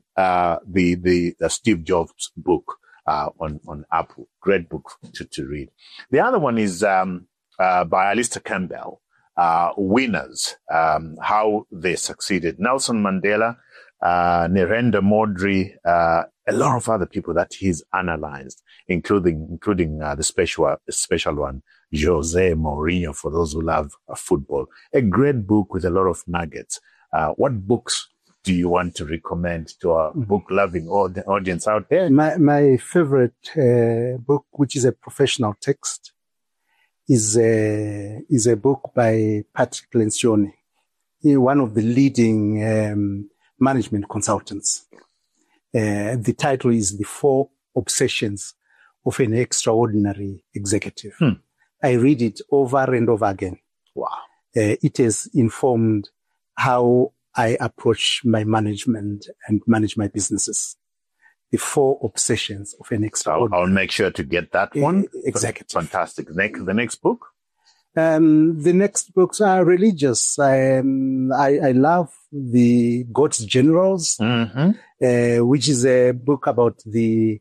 the Steve Jobs book on Apple. Great book to read. The other one is by Alistair Campbell. Winners, how they succeeded. Nelson Mandela, Narendra Modi, a lot of other people that he's analyzed, including the special one, Jose Mourinho, for those who love football. A great book with a lot of nuggets. What books do you want to recommend to our book-loving audience out there? My favorite book, which is a professional text, is a book by Patrick Lencioni, one of the leading management consultants. The title is The 4 Obsessions of an Extraordinary Executive. I read it over and over again. Wow. It has informed how I approach my management and manage my businesses. The 4 Obsessions of an Extraordinary. I'll make sure to get that one. Executive. Fantastic. The next book? The next books are religious. I love the God's Generals, which is a book about the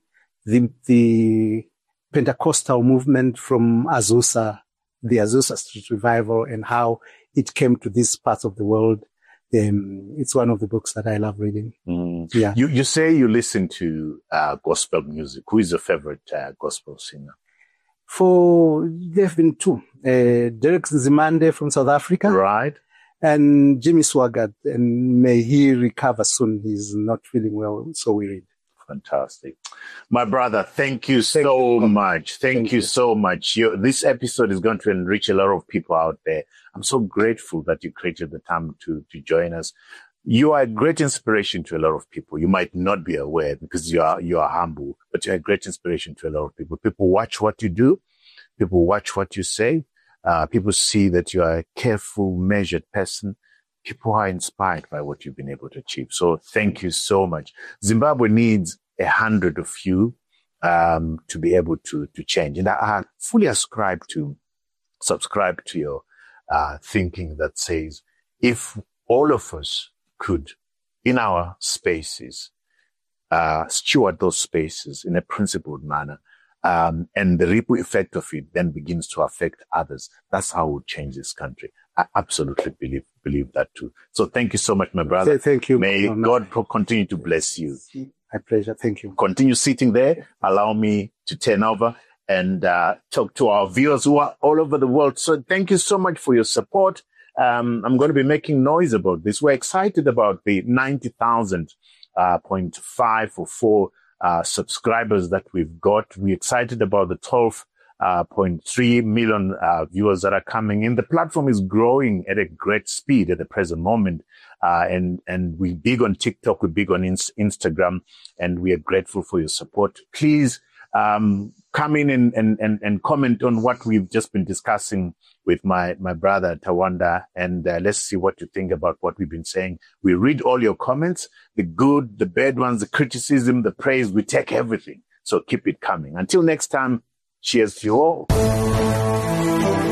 Pentecostal movement from Azusa, the Azusa Street Revival, and how it came to these parts of the world. It's one of the books that I love reading. Yeah. You say you listen to gospel music. Who is your favorite gospel singer? There have been 2. Derek Nzimande from South Africa. Right. And Jimmy Swaggart, and may he recover soon. He's not feeling well, so worried. Fantastic. My brother, thank you so much. Thank you so much. This episode is going to enrich a lot of people out there. I'm so grateful that you created the time to join us. You are a great inspiration to a lot of people. You might not be aware because you are humble, but you're a great inspiration to a lot of people. People watch what you do. People watch what you say. People see that you are a careful, measured person. People are inspired by what you've been able to achieve. So thank you so much. Zimbabwe needs 100 of you to be able to change. And I fully subscribe to your thinking that says, if all of us could, in our spaces, steward those spaces in a principled manner, and the ripple effect of it then begins to affect others. That's how we'll change this country. I absolutely believe that too. So thank you so much, my brother. Thank you. May God continue to bless you. My pleasure. Thank you. Continue sitting there. Allow me to turn over and talk to our viewers who are all over the world. So thank you so much for your support. I'm going to be making noise about this. We're excited about the 90,000.5 subscribers that we've got. We're excited about the 12.3 million viewers that are coming in. The platform is growing at a great speed at the present moment. And we're big on TikTok, we're big on Instagram, and we are grateful for your support. Please come in and comment on what we've just been discussing with my brother Tawanda, and let's see what you think about what we've been saying. We read all your comments, the good, the bad ones, the criticism, the praise. We take everything. So keep it coming. Until next time, cheers to you all.